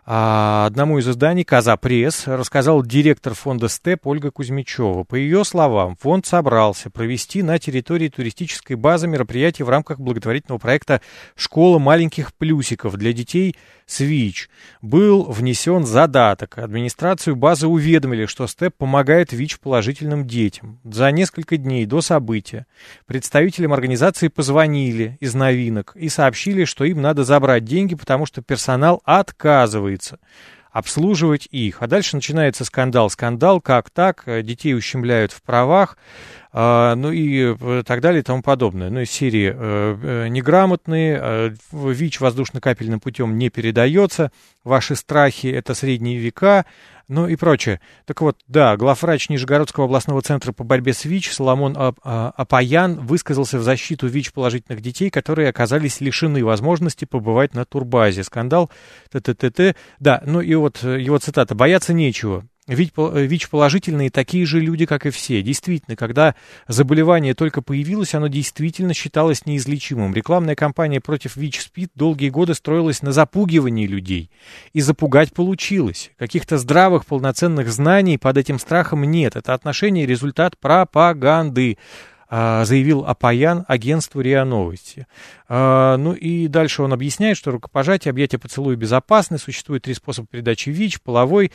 Одному из изданий «Казапресс» рассказал директор фонда СТЭП Ольга Кузьмичева. По ее словам, фонд собрался провести на территории туристической базы мероприятие в рамках благотворительного проекта «Школа маленьких плюсиков» для детей с ВИЧ. Был внесен задаток. Администрацию базы уведомили, что СТЭП помогает ВИЧ-положительным детям. За несколько дней до события представителям организации позвонили из новинок и сообщили, что им надо забрать деньги, потому что персонал отказывается обслуживать их. А дальше начинается скандал, как так, детей ущемляют в правах, ну и так далее и тому подобное. Ну, из серии неграмотные, ВИЧ воздушно-капельным путем не передается, ваши страхи — это средние века, ну и прочее. Так вот, да, главврач Нижегородского областного центра по борьбе с ВИЧ Соломон Апаян высказался в защиту ВИЧ-положительных детей, которые оказались лишены возможности побывать на турбазе. Скандал, да, ну и вот его цитата: «Бояться нечего. ВИЧ-положительные такие же люди, как и все. Действительно, когда заболевание только появилось, оно действительно считалось неизлечимым. Рекламная кампания против ВИЧ-СПИД долгие годы строилась на запугивании людей. И запугать получилось. Каких-то здравых, полноценных знаний под этим страхом нет. Это отношение — результат пропаганды», заявил Апаян агентству РИА Новости. Ну и дальше он объясняет, что рукопожатие, объятие, поцелуй безопасны. Существует 3 способа передачи ВИЧ: половой,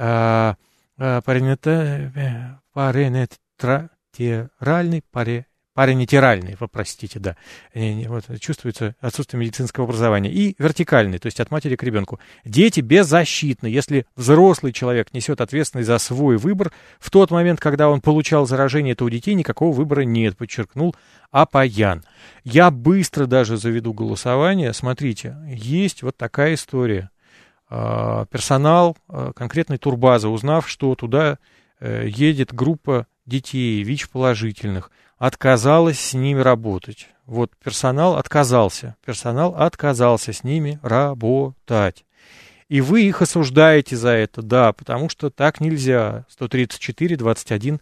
паренетеральный, простите, да, вот, чувствуется отсутствие медицинского образования, и вертикальный, то есть от матери к ребенку. Дети беззащитны, если взрослый человек несет ответственность за свой выбор. В тот момент, когда он получал заражение, то у детей никакого выбора нет, подчеркнул Апаян. Я быстро даже заведу голосование. Смотрите, есть вот такая история. Персонал конкретной турбазы, узнав, что туда едет группа детей ВИЧ-положительных, отказалась с ними работать. Вот персонал отказался с ними работать. И вы их осуждаете за это, да, потому что так нельзя. 134, 21,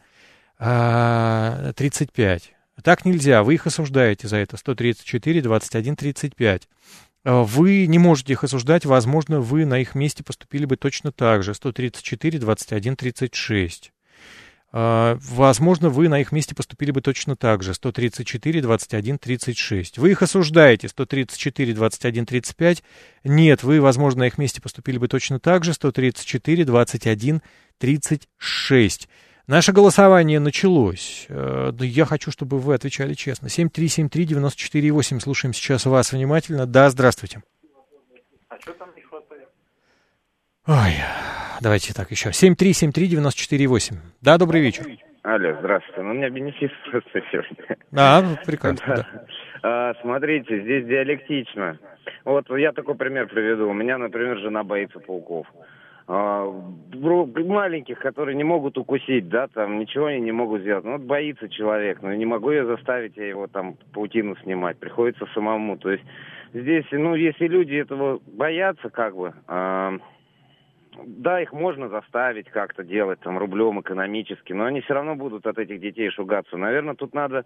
35. Так нельзя, вы их осуждаете за это. 134, 21, 35. Вы не можете их осуждать, возможно, вы на их месте поступили бы точно так же. 134, 21, 36. Возможно, вы на их месте поступили бы точно так же. 134, 21, 36. Вы их осуждаете. 134, 21, 35. Нет, вы, возможно, на их месте поступили бы точно так же. 134, 21, 36. Наше голосование началось. Я хочу, чтобы вы отвечали честно. 7373948. Слушаем сейчас вас внимательно. Да, здравствуйте. А что там не хватает? Ой, давайте так еще. 7373948. Да, добрый вечер. Алло, здравствуйте. Ну, у меня бенефис просто сегодня. Прекрасно, да. Смотрите, здесь диалектично. Вот я такой пример приведу. У меня, например, жена боится пауков. Маленьких, которые не могут укусить, да, там ничего они не могут сделать. Ну, вот боится человек, но не могу я заставить его там паутину снимать, приходится самому. То есть здесь, ну, если люди этого боятся, как бы, да, их можно заставить как-то делать там рублем экономически, но они все равно будут от этих детей шугаться. Наверное, тут надо,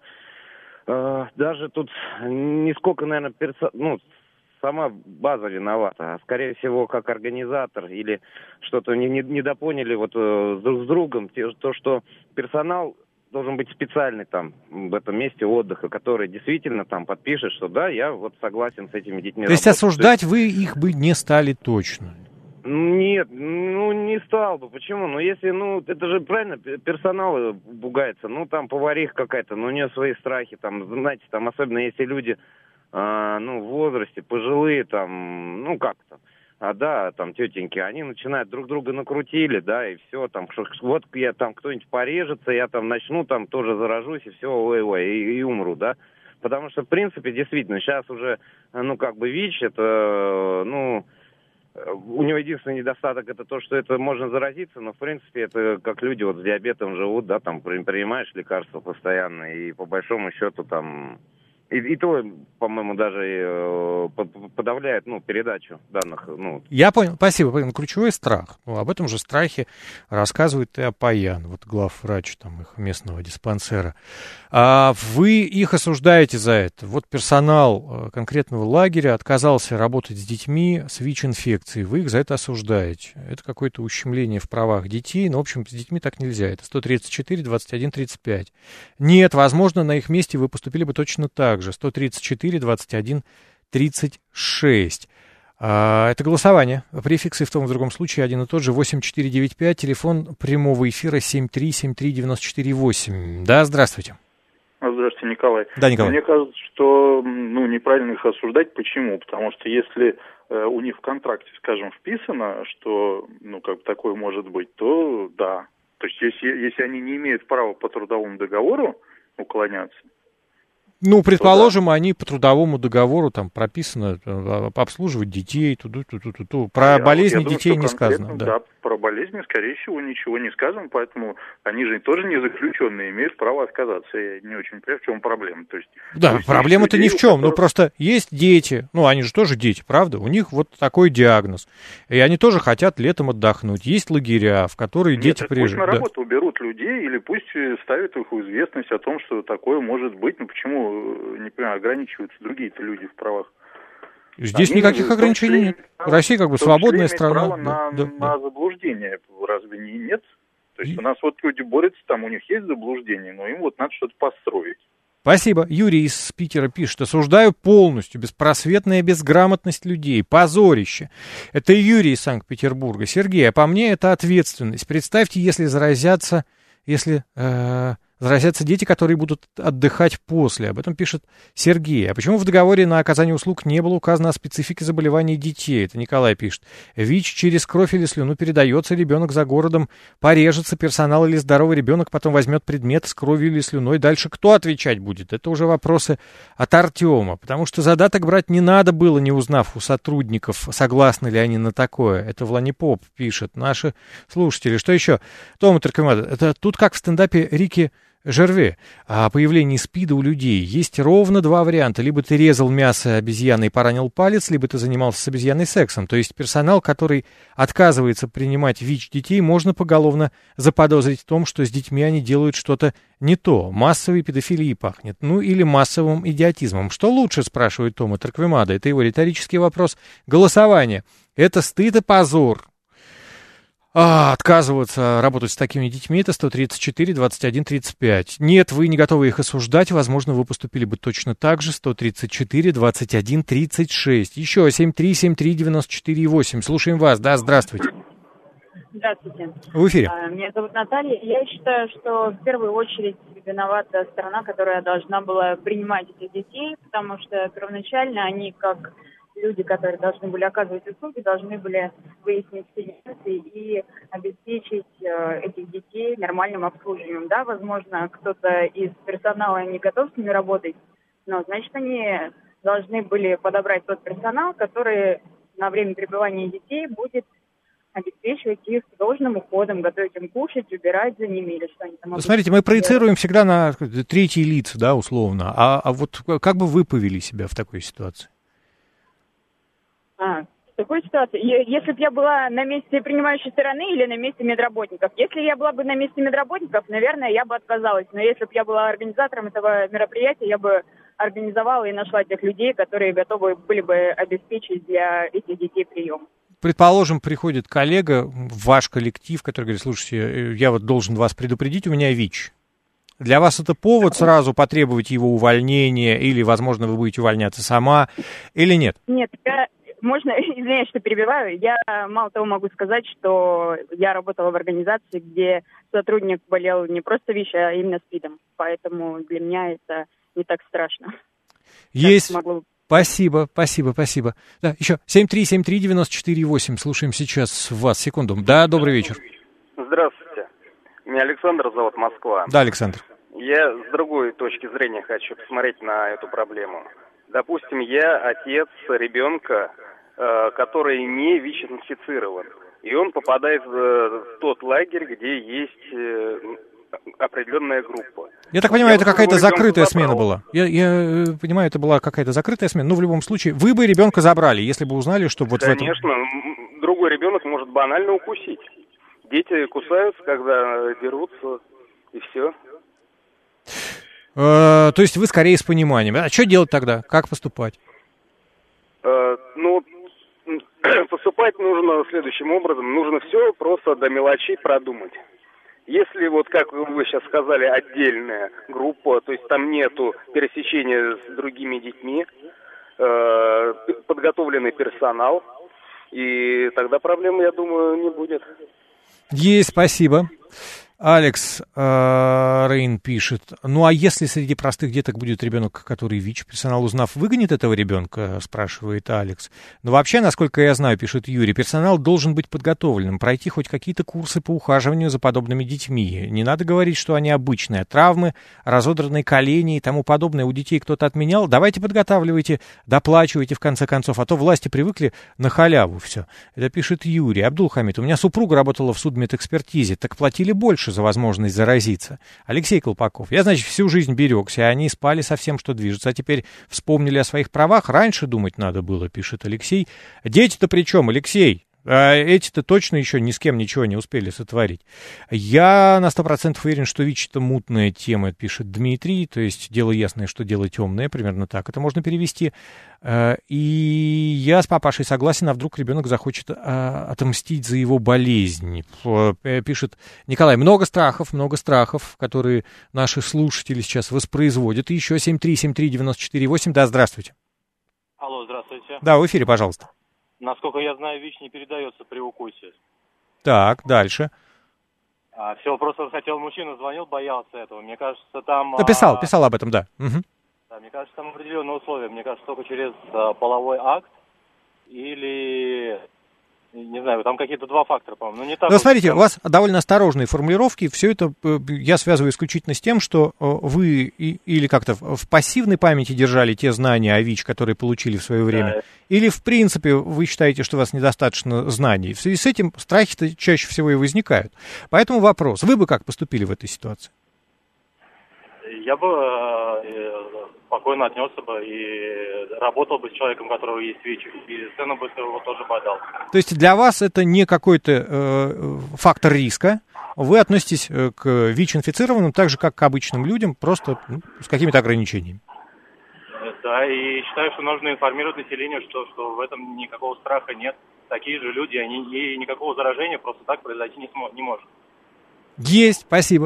даже тут не сколько, наверное, сама база виновата, а скорее всего как организатор или что-то недопоняли вот друг с другом, то, что персонал должен быть специальный там в этом месте отдыха, который действительно там подпишет, что да, я вот согласен с этими детьми. То есть осуждать вы их бы не стали точно? Нет, ну не стал бы. Почему? Ну если, это же правильно, персонал пугается. Ну там повариха какая-то, но у нее свои страхи, там, знаете, там особенно если люди в возрасте, пожилые, там, как-то, там, тетеньки, они начинают друг друга накрутили, да, и все, там, вот я там, кто-нибудь порежется, я там начну, там, тоже заражусь, и все, ой-ой, и умру, да, потому что, в принципе, действительно, сейчас уже, ВИЧ, это, у него единственный недостаток это то, что это можно заразиться, но в принципе это как люди вот с диабетом живут, да, там принимаешь лекарства постоянно, и по большому счету там И то, по-моему, даже подавляет, передачу данных. Я понял, спасибо. Ключевой страх. Об этом же страхе рассказывает и Апоян, главврач их местного диспансера. А вы их осуждаете за это. Персонал конкретного лагеря отказался работать с детьми с ВИЧ-инфекцией. Вы их за это осуждаете. Это какое-то ущемление в правах детей. Но, в общем, с детьми так нельзя. Это 134, 21, 35. Нет, возможно, на их месте вы поступили бы точно так же. 134, 21, 36. Это голосование. Префиксы в том и в другом случае один и тот же. 8495, телефон прямого эфира 7373948. Да, здравствуйте. Здравствуйте, Николай. Да, Николай. Мне кажется, что неправильно их осуждать. Почему? Потому что если у них в контракте, скажем, вписано, что такое может быть, то да. То есть если они не имеют права по трудовому договору уклоняться. Предположим, они по трудовому договору прописано обслуживать детей, Про болезни детей не сказано. Да, про болезни, скорее всего, ничего не сказано, поэтому они же тоже не заключенные, имеют право отказаться. Я не очень понимаю, в чем проблема. Проблема-то ни в чем. Просто есть дети, они же тоже дети, правда? У них такой диагноз. И они тоже хотят летом отдохнуть. Есть лагеря, в которые дети приезжают. Пусть на работу уберут людей, или пусть ставят их в известность о том, что такое может быть. Почему, не понимаю, ограничиваются другие-то люди в правах? Здесь никаких ограничений нет. Россия свободная страна. Право на заблуждение, разве нет? То есть у нас люди борются, у них есть заблуждение, но им надо что-то построить. Спасибо. Юрий из Питера пишет: осуждаю полностью беспросветная безграмотность людей. Позорище. Это Юрий из Санкт-Петербурга. Сергей, а по мне это ответственность. Представьте, если заразятся дети, которые будут отдыхать после. Об этом пишет Сергей. А почему в договоре на оказание услуг не было указано о специфике заболеваний детей? Это Николай пишет. ВИЧ через кровь или слюну передается, ребенок за городом порежется, персонал или здоровый ребенок потом возьмет предмет с кровью или слюной. Дальше кто отвечать будет? Это уже вопросы от Артема. Потому что задаток брать не надо было, не узнав у сотрудников, согласны ли они на такое. Это Вланипоп пишет. Наши слушатели. Что еще? Тома Таркомада. Это тут как в стендапе Рики Жерве о появлении СПИДа у людей. Есть ровно два варианта. Либо ты резал мясо обезьяны и поранил палец, либо ты занимался с обезьяной сексом. То есть персонал, который отказывается принимать ВИЧ детей, можно поголовно заподозрить в том, что с детьми они делают что-то не то. Массовой педофилией пахнет. Или массовым идиотизмом. Что лучше, спрашивает Тома Тарквемада. Это его риторический вопрос. Голосование. Это стыд и позор. Отказываться работать с такими детьми — это 134, 21, 35. Нет, вы не готовы их осуждать. Возможно, вы поступили бы точно так же. 134, 21, 36. Еще 7373948. Слушаем вас. Да, здравствуйте. Здравствуйте. В эфире. Меня зовут Наталья. Я считаю, что в первую очередь виновата страна, которая должна была принимать этих детей, потому что первоначально они, как люди, которые должны были оказывать услуги, должны были выяснить все нюансы и обеспечить этих детей нормальным обслуживанием. Да, возможно, кто-то из персонала не готов с ними работать, но, значит, они должны были подобрать тот персонал, который на время пребывания детей будет обеспечивать их должным уходом, готовить им кушать, убирать за ними или что-нибудь там. Смотрите, мы проецируем всегда на третьи лица, да, условно. А как бы вы повели себя в такой ситуации? В такой ситуации, если бы я была на месте принимающей стороны или на месте медработников. Если я была бы на месте медработников, наверное, я бы отказалась. Но если бы я была организатором этого мероприятия, я бы организовала и нашла тех людей, которые готовы были бы обеспечить для этих детей прием. Предположим, приходит коллега в ваш коллектив, который говорит: слушайте, я должен вас предупредить, у меня ВИЧ. Для вас это повод сразу потребовать его увольнения, или, возможно, вы будете увольняться сама, или нет? Нет, можно, извиняюсь, что перебиваю, я мало того могу сказать, что я работала в организации, где сотрудник болел не просто ВИЧ, а именно СПИДом, поэтому для меня это не так страшно. Есть. Спасибо. Да, еще 7373948. Слушаем сейчас вас. Секунду. Да, добрый вечер. Здравствуйте. Меня Александр зовут, Москва. Да, Александр. Я с другой точки зрения хочу посмотреть на эту проблему. Допустим, я отец ребенка, который не ВИЧ-инфицирован. И он попадает в тот лагерь, где есть определенная группа. Я так понимаю, это какая-то закрытая смена была. Я понимаю, это была какая-то закрытая смена. Но в любом случае, вы бы ребенка забрали, если бы узнали, что вот Конечно, в этом... другой ребенок может банально укусить. Дети кусаются, когда дерутся, и все. То есть вы скорее с пониманием. А что делать тогда? Как поступать? Поступать нужно следующим образом. Нужно все просто до мелочей продумать. Если, вот как вы сейчас сказали, отдельная группа, то есть там нету пересечения с другими детьми, подготовленный персонал, и тогда проблем, я думаю, не будет. Есть, спасибо. Алекс Рейн пишет, ну а если среди простых деток будет ребенок, который ВИЧ, персонал, узнав, выгонит этого ребенка, спрашивает Алекс. Но вообще, насколько я знаю, пишет Юрий, персонал должен быть подготовленным, пройти хоть какие-то курсы по ухаживанию за подобными детьми. Не надо говорить, что они обычные. Травмы, разодранные колени и тому подобное у детей кто-то отменял. Давайте подготавливайте, доплачивайте в конце концов, а то власти привыкли на халяву все. Это пишет Юрий. Абдулхамид, у меня супруга работала в судмедэкспертизе, так платили больше за возможность заразиться. Алексей Колпаков. Я, значит, всю жизнь берегся, а они спали со всем, что движется. А теперь вспомнили о своих правах. Раньше думать надо было, пишет Алексей. Дети-то при чем, Алексей? Эти-то точно еще ни с кем ничего не успели сотворить. Я на 100% уверен, что ВИЧ — это мутная тема, пишет Дмитрий. То есть дело ясное, что дело темное. Примерно так это можно перевести. И я с папашей согласен, а вдруг ребенок захочет отомстить за его болезнь. Пишет Николай. Много страхов, которые наши слушатели сейчас воспроизводят. И еще 7373948. Да, здравствуйте. Алло, здравствуйте. Да, в эфире, пожалуйста. Насколько я знаю, ВИЧ не передается при укусе. Так, дальше. Все, просто хотел, мужчина звонил, боялся этого. Мне кажется, там... Писал об этом, да. Угу. Да, мне кажется, там определенные условия. Мне кажется, только через половой акт или... Не знаю, там какие-то два фактора, по-моему. Не так. Но смотрите, у вас довольно осторожные формулировки. Все это я связываю исключительно с тем, что вы или как-то в пассивной памяти держали те знания о ВИЧ, которые получили в свое время, да. Или, в принципе, вы считаете, что у вас недостаточно знаний. В связи с этим страхи-то чаще всего и возникают. Поэтому вопрос. Вы бы как поступили в этой ситуации? Я бы спокойно отнесся бы и работал бы с человеком, у которого есть ВИЧ, и цену бы его тоже подал. То есть для вас это не какой-то фактор риска, вы относитесь к ВИЧ-инфицированным так же, как к обычным людям, просто с какими-то ограничениями? Да, и считаю, что нужно информировать население, что в этом никакого страха нет. Такие же люди, и никакого заражения просто так произойти не может. Есть, спасибо.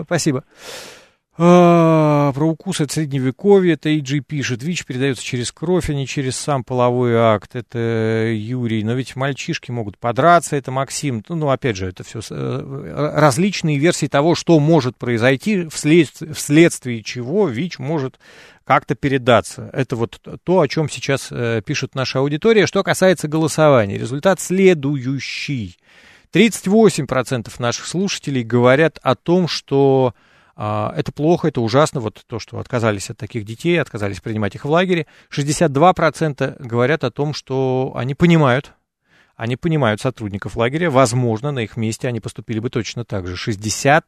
Про укус от средневековья Тейджи пишет, ВИЧ передается через кровь, а не через сам половой акт. Это Юрий. Но ведь мальчишки могут подраться, это Максим. Ну, опять же, это все различные версии того, что может произойти, вследствие чего ВИЧ может как-то передаться. Это вот то, о чем сейчас пишет наша аудитория. Что касается голосования, результат следующий. 38% наших слушателей говорят о том, что это плохо, это ужасно, вот то, что отказались от таких детей, отказались принимать их в лагере. 62% говорят о том, что они понимают сотрудников лагеря, возможно, на их месте они поступили бы точно так же. 62%.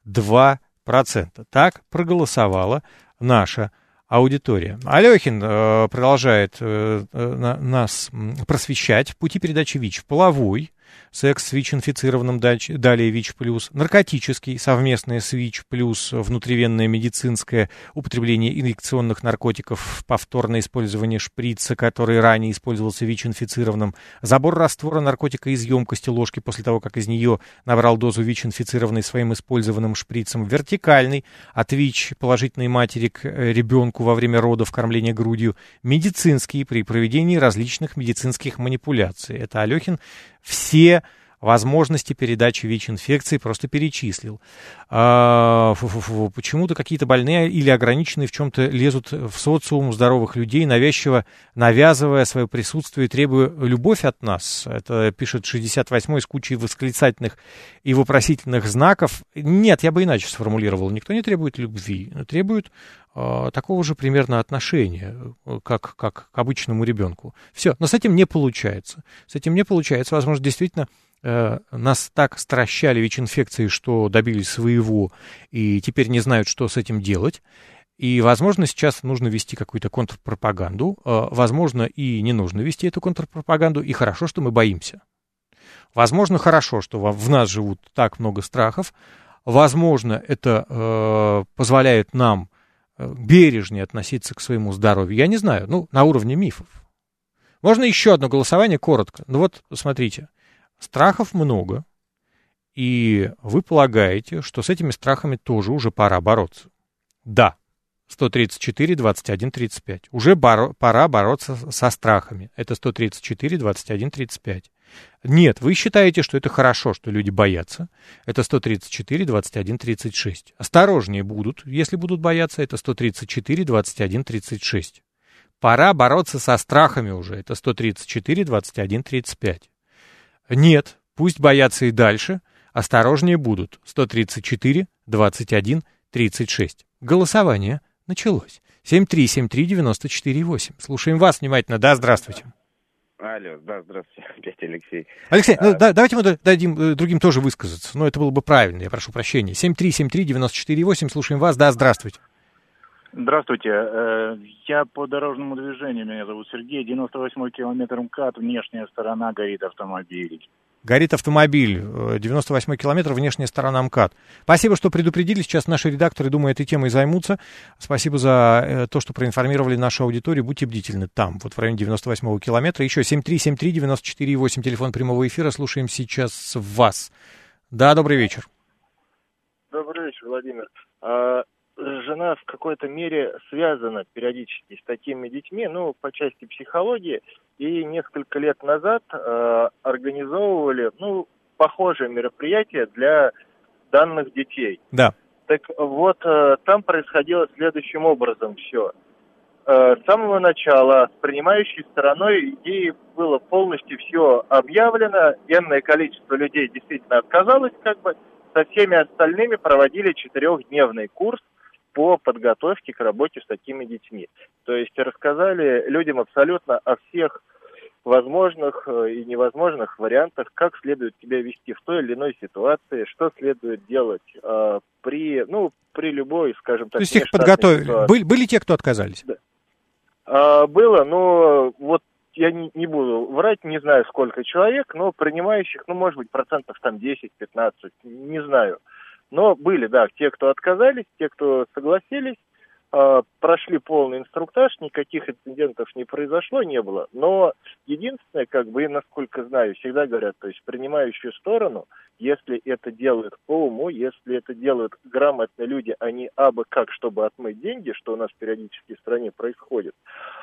Так проголосовала наша аудитория. Алехин продолжает нас просвещать. Пути передачи ВИЧ: половой, секс с ВИЧ-инфицированным, далее ВИЧ+, наркотический, совместное с ВИЧ+, внутривенное медицинское, употребление инъекционных наркотиков, повторное использование шприца, который ранее использовался ВИЧ-инфицированным, забор раствора наркотика из емкости ложки после того, как из нее набрал дозу ВИЧ-инфицированной своим использованным шприцем, вертикальный, от ВИЧ положительной матери к ребенку во время родов, кормления грудью, медицинский, при проведении различных медицинских манипуляций. Это Алехин все возможности передачи ВИЧ-инфекции просто перечислил. Почему-то какие-то больные или ограниченные в чем-то лезут в социум здоровых людей, навязчиво навязывая свое присутствие, требуя любовь от нас. Это пишет 68-й с кучей восклицательных и вопросительных знаков. Нет, я бы иначе сформулировал. Никто не требует любви, требует такого же примерно отношения, как к обычному ребенку. Все, но с этим не получается. Возможно, действительно нас так стращали ВИЧ-инфекцией, что добились своего, и теперь не знают, что с этим делать. И, возможно, сейчас нужно вести какую-то контрпропаганду, возможно, и не нужно вести эту контрпропаганду, и хорошо, что мы боимся. Возможно, хорошо, что в нас живут так много страхов, возможно, это позволяет нам бережнее относиться к своему здоровью. Я не знаю, на уровне мифов. Можно еще одно голосование, коротко. Вот, смотрите, страхов много, и вы полагаете, что с этими страхами тоже уже пора бороться. Да, 134, 21, 35. Уже пора бороться со страхами. Это 134, 21, 35. Нет, вы считаете, что это хорошо, что люди боятся. Это 134, 21, 36. Осторожнее будут, если будут бояться. Это 134, 21, 36. Пора бороться со страхами уже. Это 134, 21, 35. Нет, пусть боятся и дальше. Осторожнее будут. 134, 21, 36. Голосование началось. 7373948. Слушаем вас внимательно. Да, здравствуйте. Алло, да, здравствуйте. Опять Алексей. Алексей, давайте мы дадим другим тоже высказаться. Но это было бы правильно, я прошу прощения. 7373948. Слушаем вас. Да, здравствуйте. Здравствуйте. Я по дорожному движению. Меня зовут Сергей. 98-й километр МКАД. Внешняя сторона горит автомобиль. Горит автомобиль. 98-й километр, внешняя сторона МКАД. Спасибо, что предупредили. Сейчас наши редакторы, думаю, этой темой займутся. Спасибо за то, что проинформировали нашу аудиторию. Будьте бдительны там, вот в районе 98-го километра. Еще 7373948, телефон прямого эфира. Слушаем сейчас вас. Да, добрый вечер. Добрый вечер, Владимир. Жена в какой-то мере связана периодически с такими детьми, по части психологии, и несколько лет назад организовывали, похожее мероприятие для данных детей. Да. Так вот, там происходило следующим образом все. С самого начала принимающей стороной ей было полностью все объявлено, энное количество людей действительно отказалось, со всеми остальными проводили 4-дневный курс по подготовке к работе с такими детьми. То есть рассказали людям абсолютно о всех возможных и невозможных вариантах, как следует себя вести в той или иной ситуации, что следует делать при любой, скажем так... То есть их подготовили. Были те, кто отказались? Да. Было, но вот я не буду врать, не знаю, сколько человек, но принимающих, может быть, процентов 10-15, не знаю. Но были, да, те, кто отказались, те, кто согласились, прошли полный инструктаж, никаких инцидентов не произошло, не было. Но единственное, и насколько знаю, всегда говорят, то есть принимающую сторону, если это делают по уму, если это делают грамотные люди, а не абы как, чтобы отмыть деньги, что у нас периодически в стране происходит,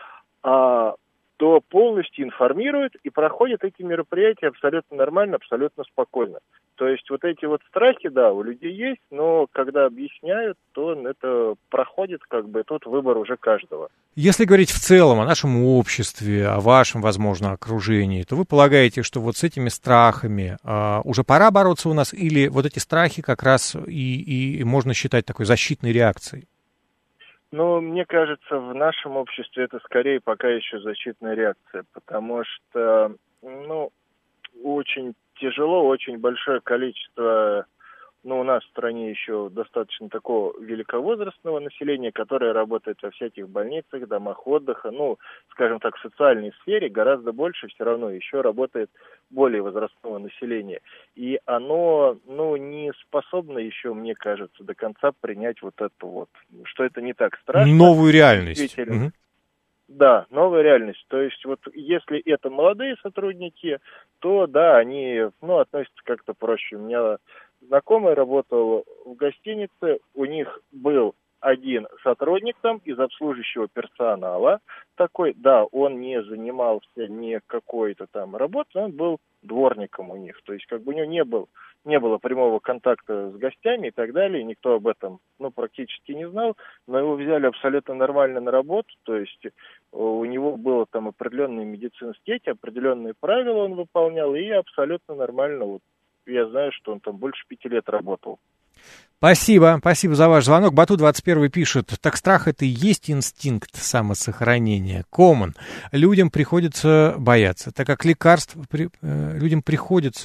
то полностью информируют и проходят эти мероприятия абсолютно нормально, абсолютно спокойно. То есть вот эти вот страхи, да, у людей есть, но когда объясняют, то это проходит, тут выбор уже каждого. Если говорить в целом о нашем обществе, о вашем, возможно, окружении, то вы полагаете, что вот с этими страхами уже пора бороться у нас, или вот эти страхи как раз и можно считать такой защитной реакцией? Мне кажется, в нашем обществе это скорее пока еще защитная реакция, потому что, очень тяжело, очень большое количество, у нас в стране еще достаточно такого великовозрастного населения, которое работает во всяких больницах, домах отдыха, скажем так, в социальной сфере гораздо больше все равно еще работает более возрастного населения. И оно, не способно еще, мне кажется, до конца принять вот это вот, что это не так страшно. Новую реальность. Угу. Да, новая реальность. То есть вот если это молодые сотрудники, то да, они, относятся как-то проще. У меня знакомый работал в гостинице, у них был один сотрудник там из обслуживающего персонала такой, да, он не занимался ни какой-то там работой, он был дворником у них, то есть у него не было прямого контакта с гостями и так далее, никто об этом, практически не знал, но его взяли абсолютно нормально на работу, то есть у него было там определенные медицинские, определенные правила он выполнял, и абсолютно нормально, я знаю, что он там больше 5 лет работал. Спасибо за ваш звонок. Бату21 пишет: так страх — это и есть инстинкт самосохранения. Common. Людям приходится бояться, так как лекарств людям приходится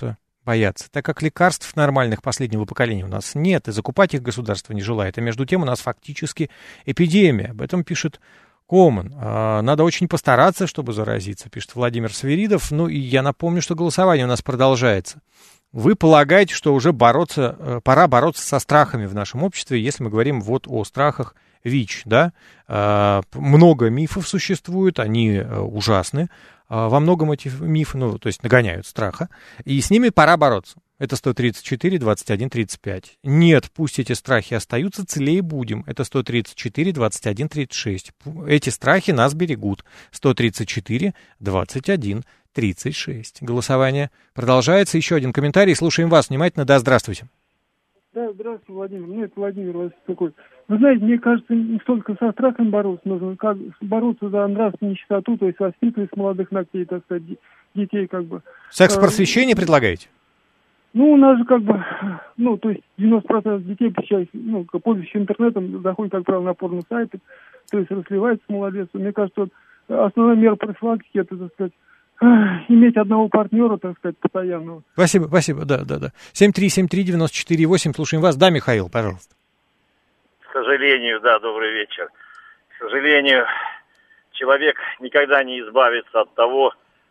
боятся, так как лекарств нормальных последнего поколения у нас нет, и закупать их государство не желает. А между тем у нас фактически эпидемия. Об этом пишет Коман. Надо очень постараться, чтобы заразиться, пишет Владимир Свиридов. Ну и я напомню, что голосование у нас продолжается. Вы полагаете, что уже пора бороться со страхами в нашем обществе, если мы говорим вот о страхах ВИЧ, да? Много мифов существует, они ужасны. Во многом эти мифы, ну, то есть нагоняют страха, и с ними пора бороться. Это 134, 21, 35. Нет, пусть эти страхи остаются, целее будем. Это 134, 21, 36. Эти страхи нас берегут. 134, 21, 36. Голосование продолжается. Еще один комментарий. Слушаем вас внимательно. Да, здравствуйте. Да, здравствуйте, Владимир. Нет, Владимир вас такой. Вы знаете, мне кажется, не столько со страхом бороться нужно, как бороться за нравственную чистоту, то есть воспитывать с молодых ногтей, так сказать, детей как бы. Секс-просвещение предлагаете? Ну, у нас же как бы, ну, то есть 90% детей, пользующихся интернетом, заходят, как правило, на порно-сайты, то есть расливается молодец. Мне кажется, вот основная мера профилактики, это, так сказать, иметь одного партнера, так сказать, постоянного. Спасибо, да. 7373948, слушаем вас. Да, Михаил, пожалуйста. К сожалению, да, добрый вечер. К сожалению, человек никогда не избавится от того,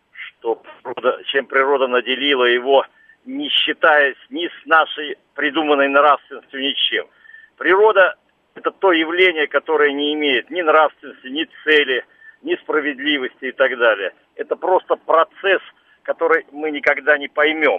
чем природа наделила его, не считаясь ни с нашей придуманной нравственностью, ничем. Природа – это то явление, которое не имеет ни нравственности, ни цели, ни справедливости и так далее. Это просто процесс, который мы никогда не поймем.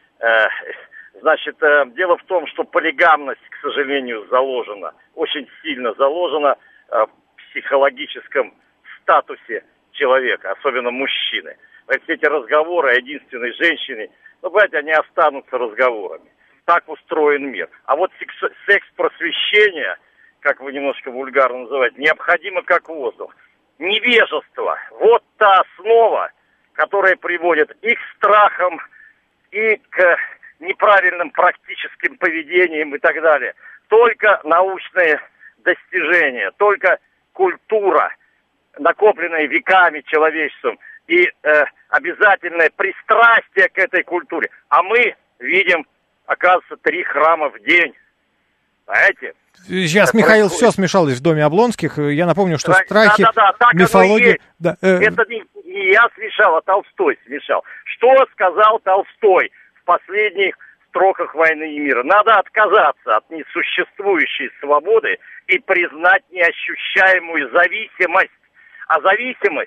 Значит, дело в том, что полигамность, к сожалению, заложена, очень сильно заложена в психологическом статусе человека, особенно мужчины. Все эти разговоры о единственной женщине, понимаете, они останутся разговорами. Так устроен мир. А вот секс-просвещение, как вы немножко вульгарно называете, необходимо как воздух. Невежество – вот та основа, которая приводит и к страхам, и к неправильным практическим поведениям и так далее. Только научные достижения, только культура, накопленная веками человечеством, и обязательное пристрастие к этой культуре. А мы видим, оказывается, 3 храма в день. Знаете? Сейчас это Михаил происходит. Все смешалось в доме Облонских. Я напомню, что страхи, так мифология... Да, это не я смешал, а Толстой смешал. Что сказал Толстой в последних строках «Войны и мира»? Надо отказаться от несуществующей свободы и признать неощущаемую зависимость. А зависимость...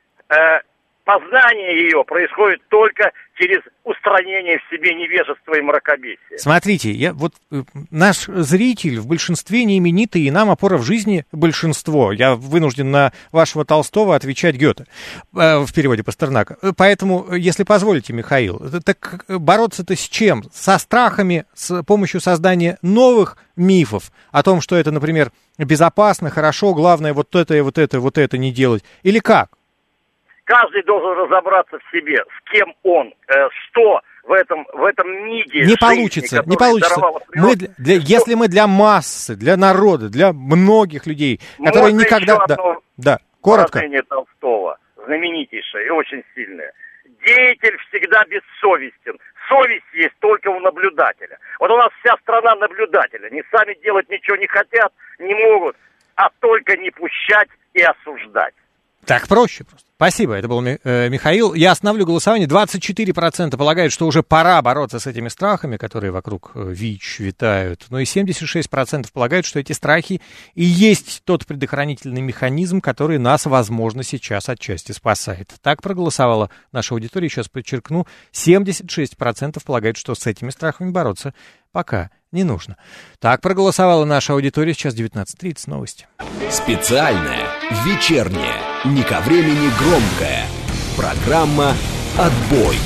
познание ее происходит только через устранение в себе невежества и мракобесия. Смотрите, наш зритель в большинстве не именитый, и нам опора в жизни большинство. Я вынужден на вашего Толстого отвечать Гёте в переводе Пастернака. Поэтому, если позволите, Михаил, так бороться-то с чем? Со страхами, с помощью создания новых мифов о том, что это, например, безопасно, хорошо, главное вот это не делать. Или как? Каждый должен разобраться в себе, с кем он, что в этом миге не получится, жизни, не получится. Если мы для массы, для народа, для многих людей, которые можно никогда... Да, коротко. Выражение Толстого, знаменитейшее и очень сильное. Деятель всегда бессовестен. Совесть есть только у наблюдателя. Вот у нас вся страна наблюдателя. Они сами делать ничего не хотят, не могут, а только не пущать и осуждать. Так проще просто. Спасибо, это был Михаил. Я остановлю голосование. 24% полагают, что уже пора бороться с этими страхами, которые вокруг ВИЧ витают. Но и 76% полагают, что эти страхи и есть тот предохранительный механизм, который нас, возможно, сейчас отчасти спасает. Так проголосовала наша аудитория. Сейчас подчеркну, 76% полагают, что с этими страхами бороться пока не нужно. Так проголосовала наша аудитория. Сейчас 19:30, новости. Специальная, вечерняя, не ко времени громкая. Программа «Отбой».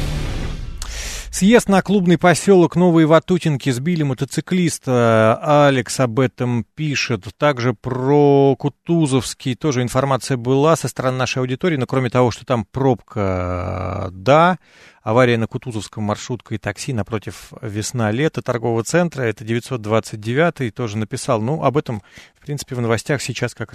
Съезд на клубный поселок Новые Ватутинки сбили мотоциклиста. Алекс об этом пишет. Также про Кутузовский тоже информация была со стороны нашей аудитории. Но кроме того, что там пробка, да. Авария на Кутузовском, маршрутка и такси напротив «Весна-лето» торгового центра. Это 929-й тоже написал. Ну, об этом, в принципе, в новостях сейчас как раз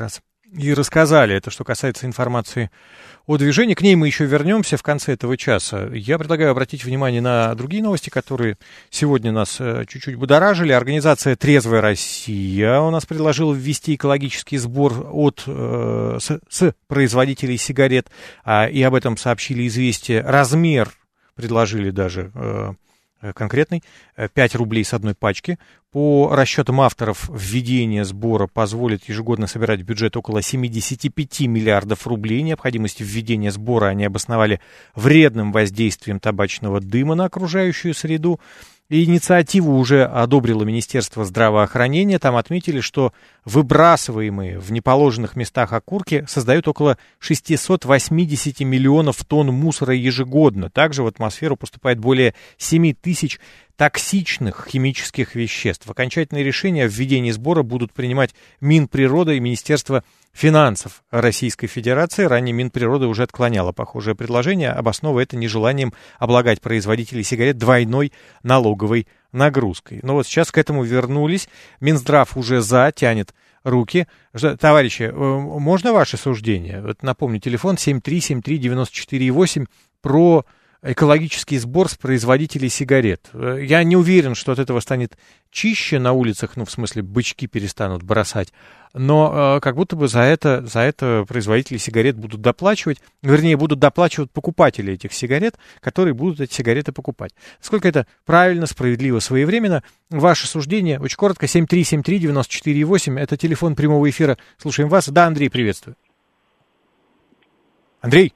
и рассказали. Это что касается информации о движении. К ней мы еще вернемся в конце этого часа. Я предлагаю обратить внимание на другие новости, которые сегодня нас чуть-чуть будоражили. Организация «Трезвая Россия» у нас предложила ввести экологический сбор с производителей сигарет. И об этом сообщили «Известия». Размер предложили даже конкретный, 5 рублей с одной пачки. По расчетам авторов, введение сбора позволит ежегодно собирать в бюджет около 75 миллиардов рублей. Необходимость введения сбора они обосновали вредным воздействием табачного дыма на окружающую среду. И инициативу уже одобрило Министерство здравоохранения. Там отметили, что выбрасываемые в неположенных местах окурки создают около 680 миллионов тонн мусора ежегодно. Также в атмосферу поступает более 7 тысяч токсичных химических веществ. Окончательные решения о введении сбора будут принимать Минприрода и Министерство финансов Российской Федерации. Ранее Минприрода уже отклоняло похожее предложение, обосновывая это нежеланием облагать производителей сигарет двойной налоговой нагрузкой. Но вот сейчас к этому вернулись. Минздрав уже тянет руки. Товарищи, можно ваше суждение? Вот напомню, телефон 7373948 про экологический сбор с производителей сигарет. Я не уверен, что от этого станет чище на улицах, в смысле, бычки перестанут бросать, но как будто бы за это производители сигарет будут доплачивать, вернее, будут доплачивать покупатели этих сигарет, которые будут эти сигареты покупать. Сколько это правильно, справедливо, своевременно? Ваше суждение, очень коротко, 7373948, это телефон прямого эфира. Слушаем вас. Да, Андрей, приветствую. Андрей?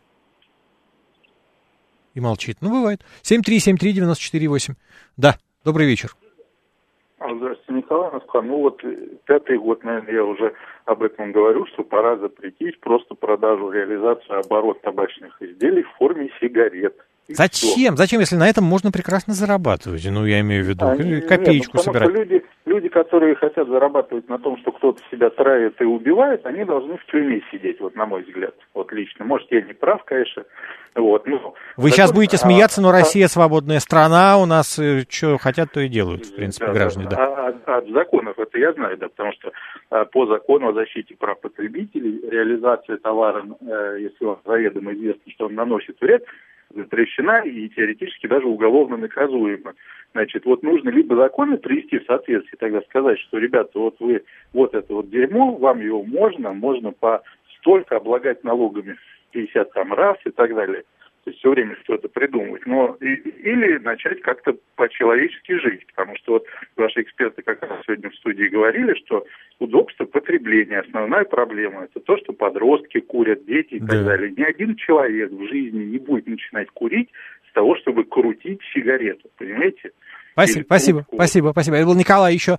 И молчит. Бывает. 7373948. Да, добрый вечер. Здравствуйте, Николай, Москва. 5-й год, наверное, я уже об этом говорю, что пора запретить просто продажу, реализацию, оборот табачных изделий в форме сигарет. Зачем? Зачем, если на этом можно прекрасно зарабатывать? Я имею в виду копеечку собирать. Люди, которые хотят зарабатывать на том, что кто-то себя травит и убивает, они должны в тюрьме сидеть, на мой взгляд, лично. Может, я не прав, конечно. Вы сейчас будете смеяться, но Россия свободная страна, у нас что хотят, то и делают, в принципе, граждане. Да. От законов это я знаю, потому что по закону о защите прав потребителей реализация товара, если он заведомо известно, что он наносит вред, запрещена и теоретически даже уголовно наказуема. Нужно либо законы привести в соответствие, тогда сказать, что, ребята, вы это дерьмо, вам его можно по столько облагать налогами 50 раз и так далее. То есть все время что-то придумывать. Или начать как-то по-человечески жить. Потому что ваши эксперты как раз сегодня в студии говорили, что удобство потребления, основная проблема, это то, что подростки курят, дети и так далее. Ни один человек в жизни не будет начинать курить с того, чтобы крутить сигарету. Понимаете? Спасибо. Это был Николай еще.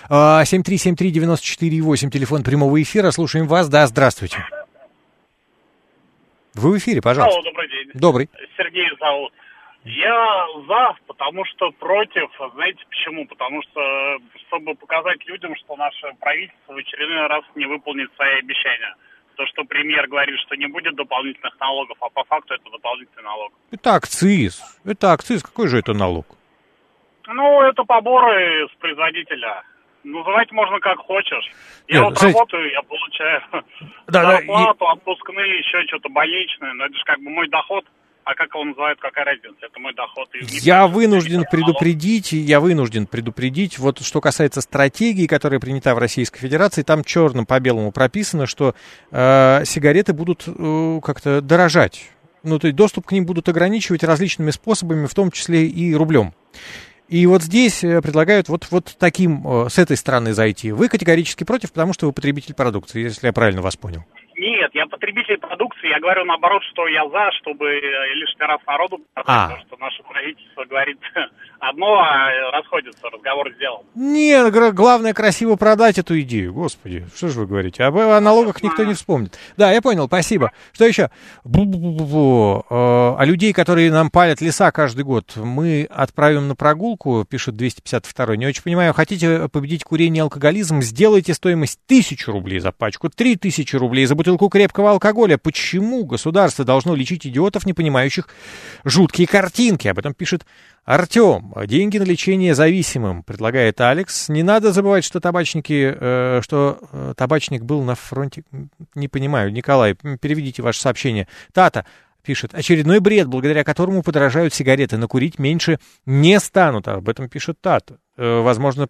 7373948, телефон прямого эфира. Слушаем вас. Да, здравствуйте. Вы в эфире, пожалуйста. Алло, добрый день. Добрый. Сергей зовут. Я за, потому что против. Знаете почему? Потому что, чтобы показать людям, что наше правительство в очередной раз не выполнит свои обещания. То, что премьер говорит, что не будет дополнительных налогов, а по факту это дополнительный налог. Это акциз. Какой же это налог? Это поборы с производителя. Называть можно как хочешь. Я работаю, я получаю зарплату, отпускные, еще что-то больничное, но это же мой доход. А как его называют, какая разница? Это мой доход. Я вынужден предупредить, что касается стратегии, которая принята в Российской Федерации, там черным по белому прописано, что сигареты будут как-то дорожать. То есть доступ к ним будут ограничивать различными способами, в том числе и рублем. И здесь предлагают с этой стороны зайти. Вы категорически против, потому что вы потребитель продукции, если я правильно вас понял. Нет, я потребитель продукции, я говорю наоборот, что я за, чтобы лишний раз народу показать, потому что наше правительство говорит одно, а расходится, разговор сделан. Нет, главное красиво продать эту идею, господи, что же вы говорите, о налогах никто не вспомнит. Да, я понял, спасибо. Что еще? А людей, которые нам палят леса каждый год, мы отправим на прогулку, пишет 252-й, не очень понимаю, хотите победить курение и алкоголизм, сделайте стоимость 1000 рублей за пачку, 3000 рублей за бутылку крепкого алкоголя. Почему государство должно лечить идиотов, не понимающих жуткие картинки? Об этом пишет Артем. Деньги на лечение зависимым, предлагает Алекс. Не надо забывать, что табачник был на фронте. Не понимаю. Николай, переведите ваше сообщение. Тата пишет: очередной бред, благодаря которому подорожают сигареты, но курить меньше не станут. Об этом пишет Тата. Возможно,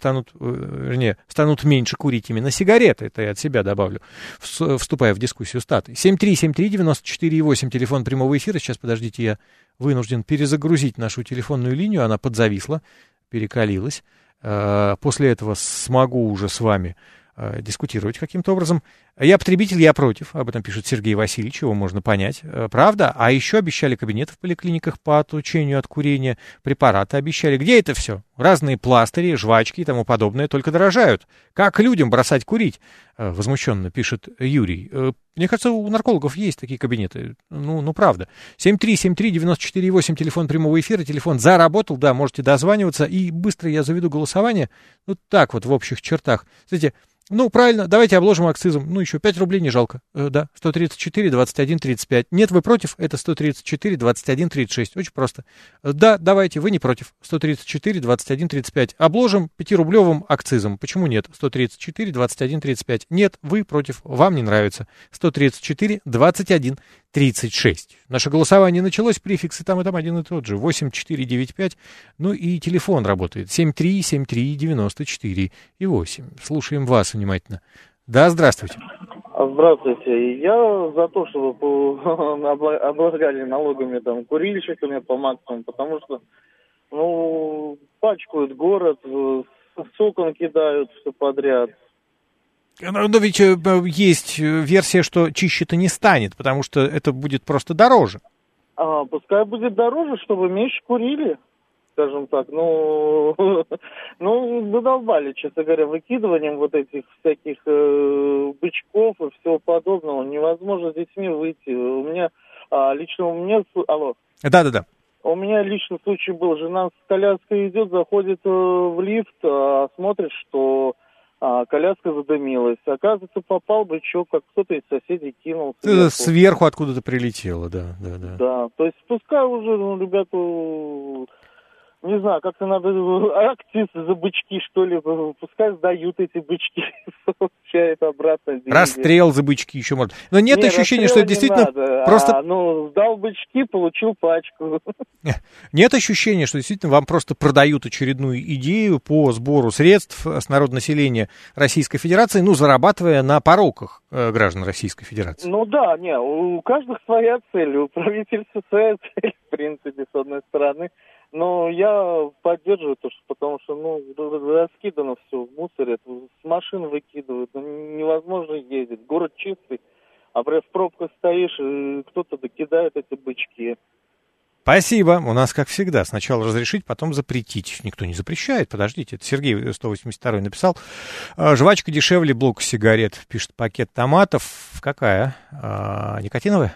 станут меньше курить именно сигареты. Это я от себя добавлю, вступая в дискуссию с Татой. 7373948, телефон прямого эфира. Сейчас, подождите, я вынужден перезагрузить нашу телефонную линию. Она подзависла, перекалилась. После этого смогу уже с вами дискутировать каким-то образом. Я потребитель, я против. Об этом пишет Сергей Васильевич, его можно понять. Правда? А еще обещали кабинеты в поликлиниках по отучению от курения, препараты обещали. Где это все? Разные пластыри, жвачки и тому подобное только дорожают. Как людям бросать курить? Возмущенно пишет Юрий. Мне кажется, у наркологов есть такие кабинеты. Ну правда. 7373948, телефон прямого эфира, телефон заработал, да, можете дозваниваться. И быстро я заведу голосование. Так вот, в общих чертах. Кстати, правильно, давайте обложим акцизом. Еще 5 рублей не жалко. Да, 134, 21, 35. Нет, вы против? Это 134, 21, 36. Очень просто. Да, давайте, вы не против. 134, 21, 35. Обложим 5-рублевым акцизом. Почему нет? 134, 21, 35. Нет, вы против. Вам не нравится. 134, 21, 36. Наше голосование началось. Префиксы там и там один и тот же. 8495. И телефон работает. 737394 и 8. Слушаем вас внимательно. Да, здравствуйте. Здравствуйте. Я за то, чтобы облагали налогами курильщиками по максимуму, потому что, пачкают город, сокон кидают все подряд. Но ведь есть версия, что чище-то не станет, потому что это будет просто дороже. Пускай будет дороже, чтобы меньше курили, скажем так. Задолбали, честно говоря, выкидыванием вот этих всяких бычков и всего подобного. Невозможно с детьми выйти. Алло. Да. У меня личный случай был. Жена с коляской идет, заходит в лифт, смотрит, что коляска задымилась. Оказывается, попал бычок, как кто-то из соседей кинул. Сверху откуда-то прилетело, да. Да, то есть пускай уже, ребята, не знаю, как-то надо акциз за бычки, что ли, пускай сдают эти бычки, получают обратно деньги. Расстрел за бычки еще можно. Но нет ощущения, что это действительно просто... сдал бычки, получил пачку. Нет ощущения, что действительно вам просто продают очередную идею по сбору средств с народонаселения Российской Федерации, зарабатывая на пороках граждан Российской Федерации. У каждого своя цель, у правительства своя цель, в принципе, с одной стороны. Но я поддерживаю то, потому что, раскидано все в мусоре, с машин выкидывают, невозможно ездить, город чистый, а в пробках стоишь, и кто-то докидает эти бычки. Спасибо. У нас, как всегда, сначала разрешить, потом запретить. Никто не запрещает. Подождите, это Сергей 182 написал. Жвачка дешевле блока сигарет, пишет пакет томатов. Какая? Никотиновая?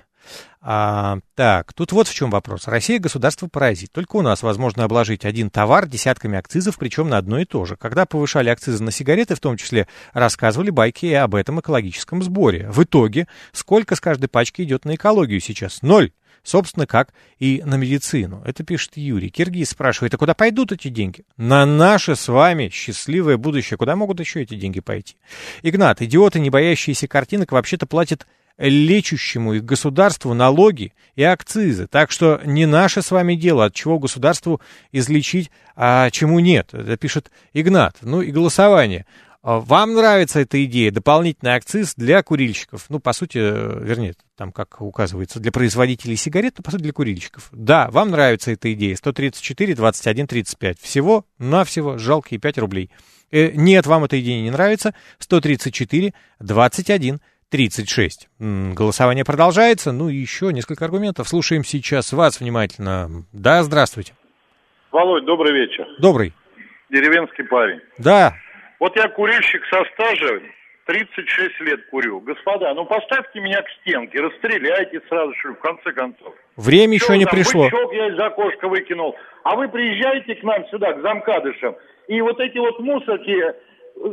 Тут вот в чем вопрос. Россия государство-паразит. Только у нас возможно обложить один товар десятками акцизов, причем на одно и то же. Когда повышали акцизы на сигареты, в том числе, рассказывали байки и об этом экологическом сборе. В итоге, сколько с каждой пачки идет на экологию сейчас? 0. Собственно, как и на медицину. Это пишет Юрий. Киргиз спрашивает, а куда пойдут эти деньги? На наше с вами счастливое будущее. Куда могут еще эти деньги пойти? Игнат, идиоты, не боящиеся картинок, вообще-то платят лечащему их государству налоги и акцизы. Так что не наше с вами дело, от чего государству излечить, а чему нет. Это пишет Игнат. И голосование. Вам нравится эта идея? Дополнительный акциз для курильщиков. По сути, вернее, там, как указывается, для производителей сигарет, по сути, для курильщиков. Да, вам нравится эта идея. 134, 21, 35. Всего-навсего жалкие 5 рублей. Нет, вам эта идея не нравится. 134, 21, 36. Голосование продолжается. И еще несколько аргументов. Слушаем сейчас вас внимательно. Да, здравствуйте. Володь, добрый вечер. Добрый. Деревенский парень. Да. Вот я курильщик со стажем, 36 лет курю. Господа, поставьте меня к стенке, расстреляйте сразу, что ли, в конце концов. Время еще не пришло. Бычок я из окошка выкинул. А вы приезжаете к нам сюда, к замкадышам, и вот эти вот мусорки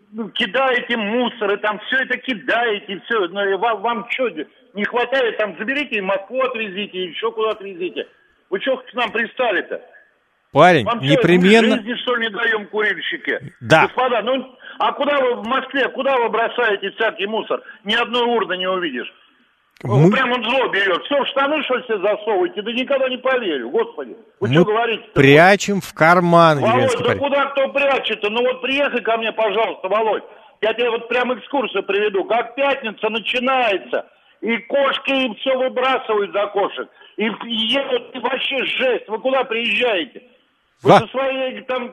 кидаете мусор, и там все это кидаете, все. Вам что, не хватает, там заберите и Москву отвезите, и еще куда отвезите. Вы что к нам пристали-то? Парень, вам непременно... Мы жизни, что ли, не даем, курильщики? Да. Господа, а куда вы в Москве, куда вы бросаете всякий мусор? Ни одной урны не увидишь. Прямо зло берет. Все, в штаны что все засовываете? Да никогда не поверю, господи. Вы что говорите? Прячем в карман, Володь, да куда кто прячет-то? Ну вот приехай ко мне, пожалуйста, Володь. Я тебе вот прям экскурсию приведу. Как пятница начинается, и кошки все выбрасывают за кошек. И едут, и вообще жесть. Вы куда приезжаете? Вы со своей там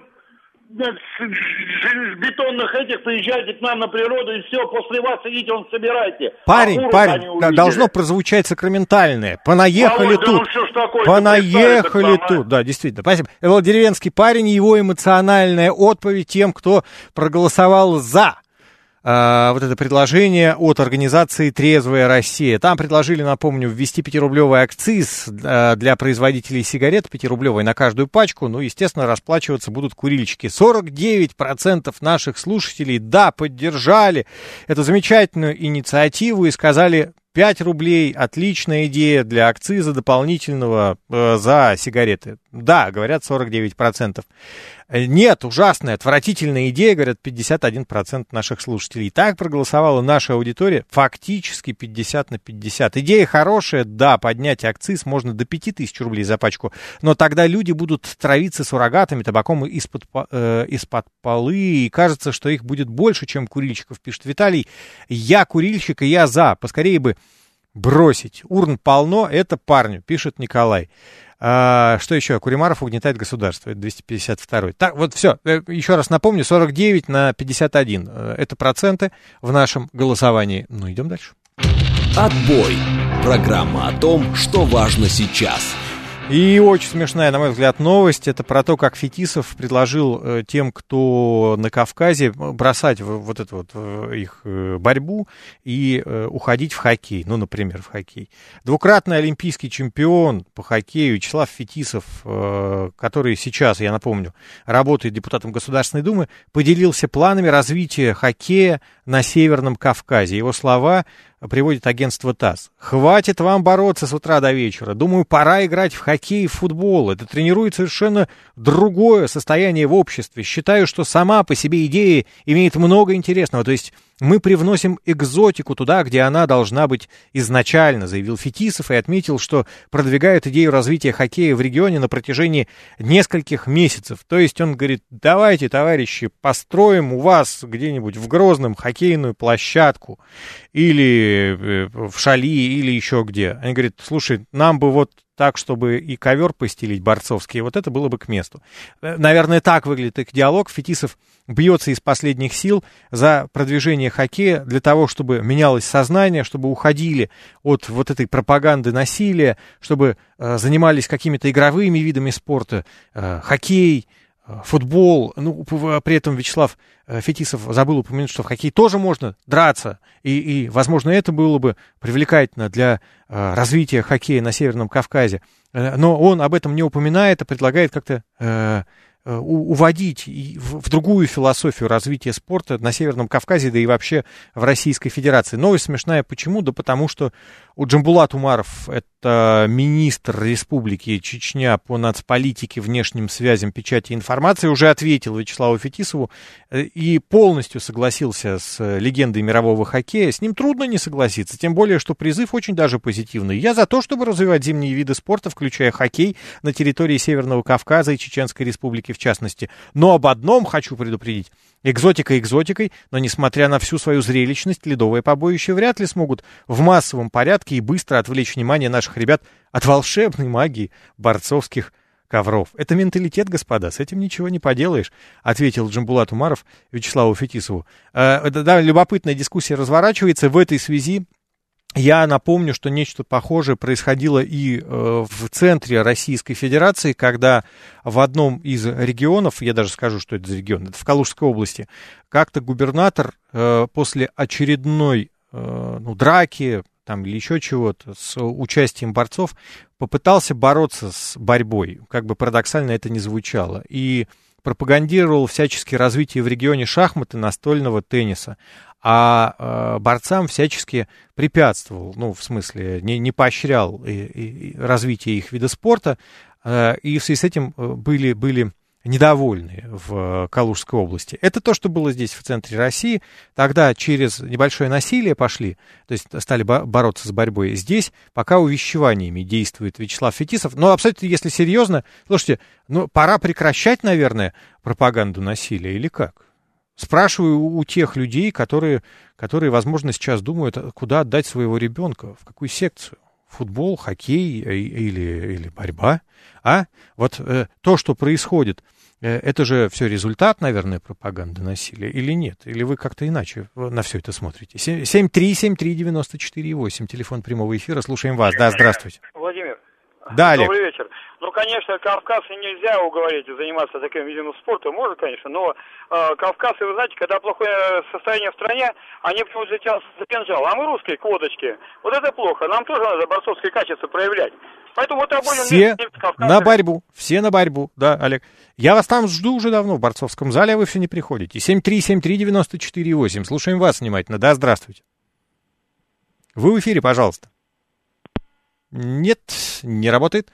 бетонных этих приезжайте к нам на природу, и все, после вас идите, собирайте. Парень, должно прозвучать сакраментальное. Понаехали тут. Понаехали тут. Да, действительно. Спасибо. Это был деревенский парень и его эмоциональная отповедь тем, кто проголосовал за вот это предложение от организации «Трезвая Россия». Там предложили, напомню, ввести 5-рублевый акциз для производителей сигарет, 5-рублевый на каждую пачку. Ну, естественно, расплачиваться будут курильщики. 49% наших слушателей, да, поддержали эту замечательную инициативу и сказали: 5 рублей, отличная идея для акциза дополнительного за сигареты. Да, говорят 49%. Нет, ужасная, отвратительная идея, говорят 51% наших слушателей. Так проголосовала наша аудитория, фактически 50/50. Идея хорошая, да, поднять акциз можно до 5000 рублей за пачку, но тогда люди будут травиться суррогатами, табаком из-под полы, и кажется, что их будет больше, чем курильщиков, пишет Виталий. Я курильщик, и я за, поскорее бы бросить. Урн полно, это парню, пишет Николай. Что еще? Куримаров угнетает государство. Это 252-й. Так, вот все. Еще раз напомню, 49/51. Это проценты в нашем голосовании. Ну, идем дальше. Отбой. Программа о том, что важно сейчас. И очень смешная, на мой взгляд, новость. Это про то, как Фетисов предложил тем, кто на Кавказе, бросать вот эту вот их борьбу и уходить в хоккей. Ну, например, в хоккей. Двукратный олимпийский чемпион по хоккею Вячеслав Фетисов, который сейчас, я напомню, работает депутатом Государственной Думы, поделился планами развития хоккея на Северном Кавказе. Его слова приводит агентство ТАСС. «Хватит вам бороться с утра до вечера. Думаю, пора играть в хоккей и в футбол. Это тренирует совершенно другое состояние в обществе. Считаю, что сама по себе идея имеет много интересного. То есть мы привносим экзотику туда, где она должна быть изначально», заявил Фетисов и отметил, что продвигает идею развития хоккея в регионе на протяжении нескольких месяцев. То есть он говорит: давайте, товарищи, построим у вас где-нибудь в Грозном хоккейную площадку или в Шали, или еще где. Они говорят: слушай, нам бы вот так, чтобы и ковер постелить борцовский, вот это было бы к месту. Наверное, так выглядит их диалог. Фетисов бьется из последних сил за продвижение хоккея для того, чтобы менялось сознание, чтобы уходили от вот этой пропаганды насилия, чтобы занимались какими-то игровыми видами спорта, хоккей, футбол. Ну, при этом Вячеслав Фетисов забыл упомянуть, что в хоккей тоже можно драться, и возможно, это было бы привлекательно для развития хоккея на Северном Кавказе. Но он об этом не упоминает, а предлагает как-то уводить в другую философию развития спорта на Северном Кавказе, да и вообще в Российской Федерации. Новость смешная. Почему? Да потому что Джамбулат Умаров, это министр Республики Чечня по нацполитике, внешним связям, печати и информации, уже ответил Вячеславу Фетисову и полностью согласился с легендой мирового хоккея. С ним трудно не согласиться, тем более, что призыв очень даже позитивный. Я за то, чтобы развивать зимние виды спорта, включая хоккей, на территории Северного Кавказа и Чеченской Республики в частности. Но об одном хочу предупредить. Экзотика экзотикой, но несмотря на всю свою зрелищность, ледовые побоища вряд ли смогут в массовом порядке и быстро отвлечь внимание наших ребят от волшебной магии борцовских ковров. Это менталитет, господа, с этим ничего не поделаешь, ответил Джамбулат Умаров Вячеславу Фетисову. Да, любопытная дискуссия разворачивается. В этой связи я напомню, что нечто похожее происходило и в центре Российской Федерации, когда в одном из регионов, я даже скажу, что это за регион, это в Калужской области, как-то губернатор после очередной драки там, или еще чего-то с участием борцов попытался бороться с борьбой, как бы парадоксально это ни звучало, и пропагандировал всячески развитие в регионе шахмат и настольного тенниса, а борцам всячески препятствовал, ну, в смысле, не поощрял развитие их вида спорта, и в связи с этим были недовольны в Калужской области. Это то, что было здесь, в центре России. Тогда через небольшое насилие пошли, то есть стали бороться с борьбой. Здесь пока увещеваниями действует Вячеслав Фетисов. Но абсолютно, если серьезно, слушайте, ну, пора прекращать, наверное, пропаганду насилия или как? Спрашиваю у тех людей, которые, возможно, сейчас думают, куда отдать своего ребенка, в какую секцию. Футбол, хоккей или борьба? А? Вот то, что происходит, это же все результат, наверное, пропаганды насилия или нет? Или вы как-то иначе на все это смотрите? 7373948, телефон прямого эфира, слушаем вас. Да, здравствуйте. Владимир. Да, Олег. Добрый вечер. Ну, конечно, Кавказа нельзя уговорить заниматься таким видом спорта, можно, конечно, но кавказцы, вы знаете, когда плохое состояние в стране, они почему-то летят за кинжал, а мы русские к водочке. Вот это плохо, нам тоже надо борцовские качества проявлять. Поэтому вот все на борьбу, все на борьбу, да, Олег. Я вас там жду уже давно в борцовском зале, а вы все не приходите. 7373948, слушаем вас внимательно. Да, здравствуйте. Вы в эфире, пожалуйста. Нет, не работает.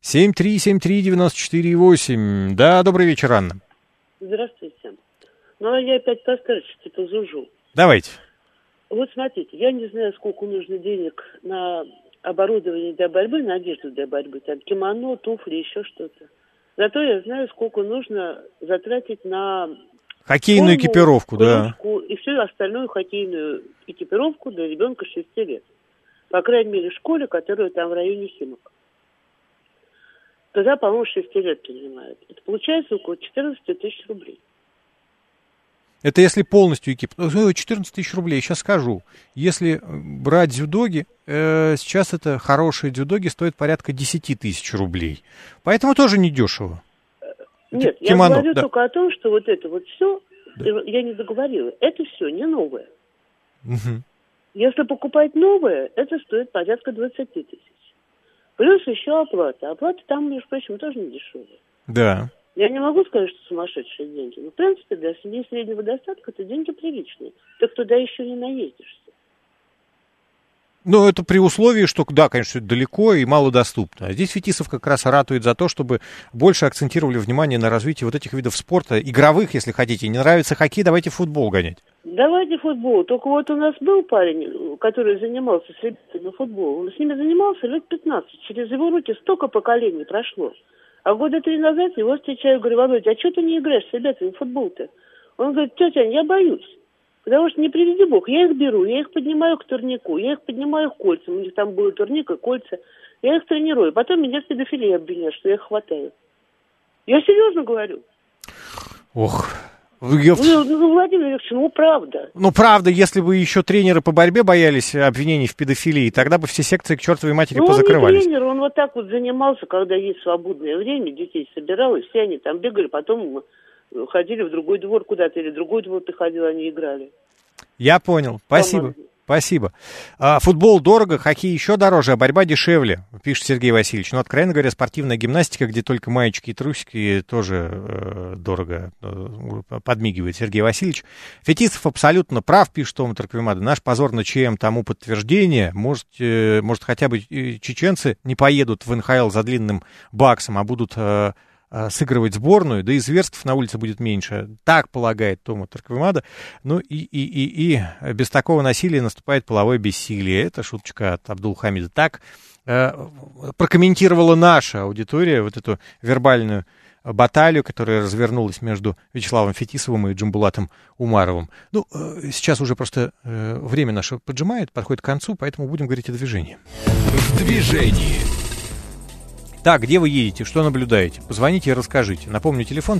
7373948. Да, добрый вечер, Анна. Здравствуйте. Ну, а я опять постарчески позужу. Давайте. Вот смотрите, я не знаю, сколько нужно денег на оборудование для борьбы, на одежду для борьбы, там кимоно, туфли, еще что-то. Зато я знаю, сколько нужно затратить на хоккейную экипировку, да. И всю остальную хоккейную экипировку для ребенка 6 лет. По крайней мере, в школе, которая там в районе Химок. Туда, по-моему, 6 лет принимают. Это получается около 14 тысяч рублей. Это если полностью 14 тысяч рублей, сейчас скажу. Если брать дзюдоги, сейчас это хорошие дзюдоги стоят порядка 10 тысяч рублей. Поэтому тоже недешево. Нет, кимоно, я говорю только о том, что вот это вот все, я не договорила, это все не новое. Угу. Если покупать новое, это стоит порядка 20 тысяч. Плюс еще оплата. Оплата там, между прочим, тоже не дешевая. Да. Я не могу сказать, что сумасшедшие деньги. Но, в принципе, для семьи среднего достатка это деньги приличные. Так туда еще не наездишься. Ну, это при условии, что, да, конечно, это далеко и малодоступно. А здесь Фетисов как раз ратует за то, чтобы больше акцентировали внимание на развитии вот этих видов спорта, игровых, если хотите. Не нравится хоккей, давайте футбол гонять. Давайте футбол. Только вот у нас был парень, который занимался с ребятами футболом. Он с ними занимался лет 15. Через его руки столько поколений прошло. А года 3 назад его встречаю, говорю: Володя, а что ты не играешь с ребятами в футбол-то? Он говорит: тетя Ань, я боюсь. Потому что, не приведи бог, я их беру, я их поднимаю к турнику, я их поднимаю к кольцам. У них там был турник и кольца. Я их тренирую. Потом меня в педофилии обвиняют, что я их хватаю. Я серьезно говорю. Ох. Ну, Владимир Ильич, ну правда. Ну правда, если бы еще тренеры по борьбе боялись обвинений в педофилии, тогда бы все секции к чертовой матери позакрывались. Он не тренер, он вот так вот занимался, когда есть свободное время, детей собирал, и все они там бегали, потом ходили в другой двор куда-то, или в другой двор ты ходил, они играли. Я понял, спасибо. Спасибо. Футбол дорого, хоккей еще дороже, а борьба дешевле, пишет Сергей Васильевич. Ну, откровенно говоря, спортивная гимнастика, где только маечки и трусики, тоже дорого, подмигивает Сергей Васильевич. Фетисов абсолютно прав, пишет Тома Тарквимада. Наш позор на ЧМ тому подтверждение. Может, хотя бы чеченцы не поедут в НХЛ за длинным баксом, а будут сыгрывать сборную, да и зверств на улице будет меньше. Так полагает Тома Тарквимада. Ну и без такого насилия наступает половое бессилие. Это шуточка от Абдул-Хамида. Так прокомментировала наша аудитория вот эту вербальную баталию, которая развернулась между Вячеславом Фетисовым и Джамбулатом Умаровым. Ну, сейчас уже просто время наше поджимает, подходит к концу, поэтому будем говорить о движении. В движении. Так, где вы едете, что наблюдаете? Позвоните и расскажите. Напомню, телефон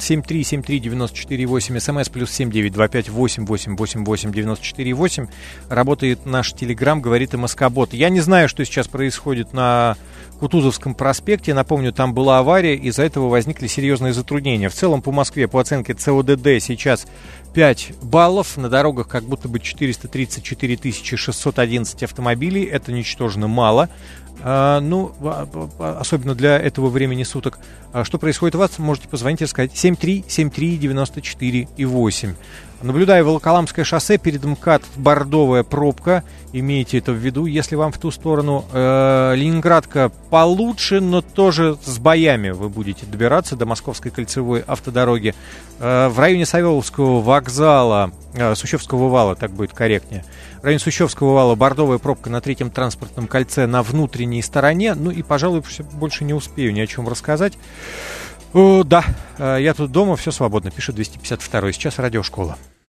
7373948, смс +7 925 8888 94 Работает наш телеграм, говорит МСК-бот. Я не знаю, что сейчас происходит на Кутузовском проспекте. Напомню, там была авария, из-за этого возникли серьезные затруднения. В целом по Москве по оценке ЦОДД сейчас 5 баллов. На дорогах как будто бы 434 611 автомобилей. Это ничтожно мало. Ну, особенно для этого времени суток. Что происходит у вас, можете позвонить и рассказать. 7373948. Наблюдая Волоколамское шоссе, перед МКАД бордовая пробка. Имейте это в виду, если вам в ту сторону. Ленинградка получше, но тоже с боями вы будете добираться до Московской кольцевой автодороги. В районе Савеловского вокзала, Сущевского вала, так будет корректнее. В районе Сущевского вала бордовая пробка на третьем транспортном кольце на внутренней стороне. Ну и, пожалуй, больше не успею ни о чем рассказать. Да, я тут дома, все свободно, пишет 252-й. Сейчас радиошкола.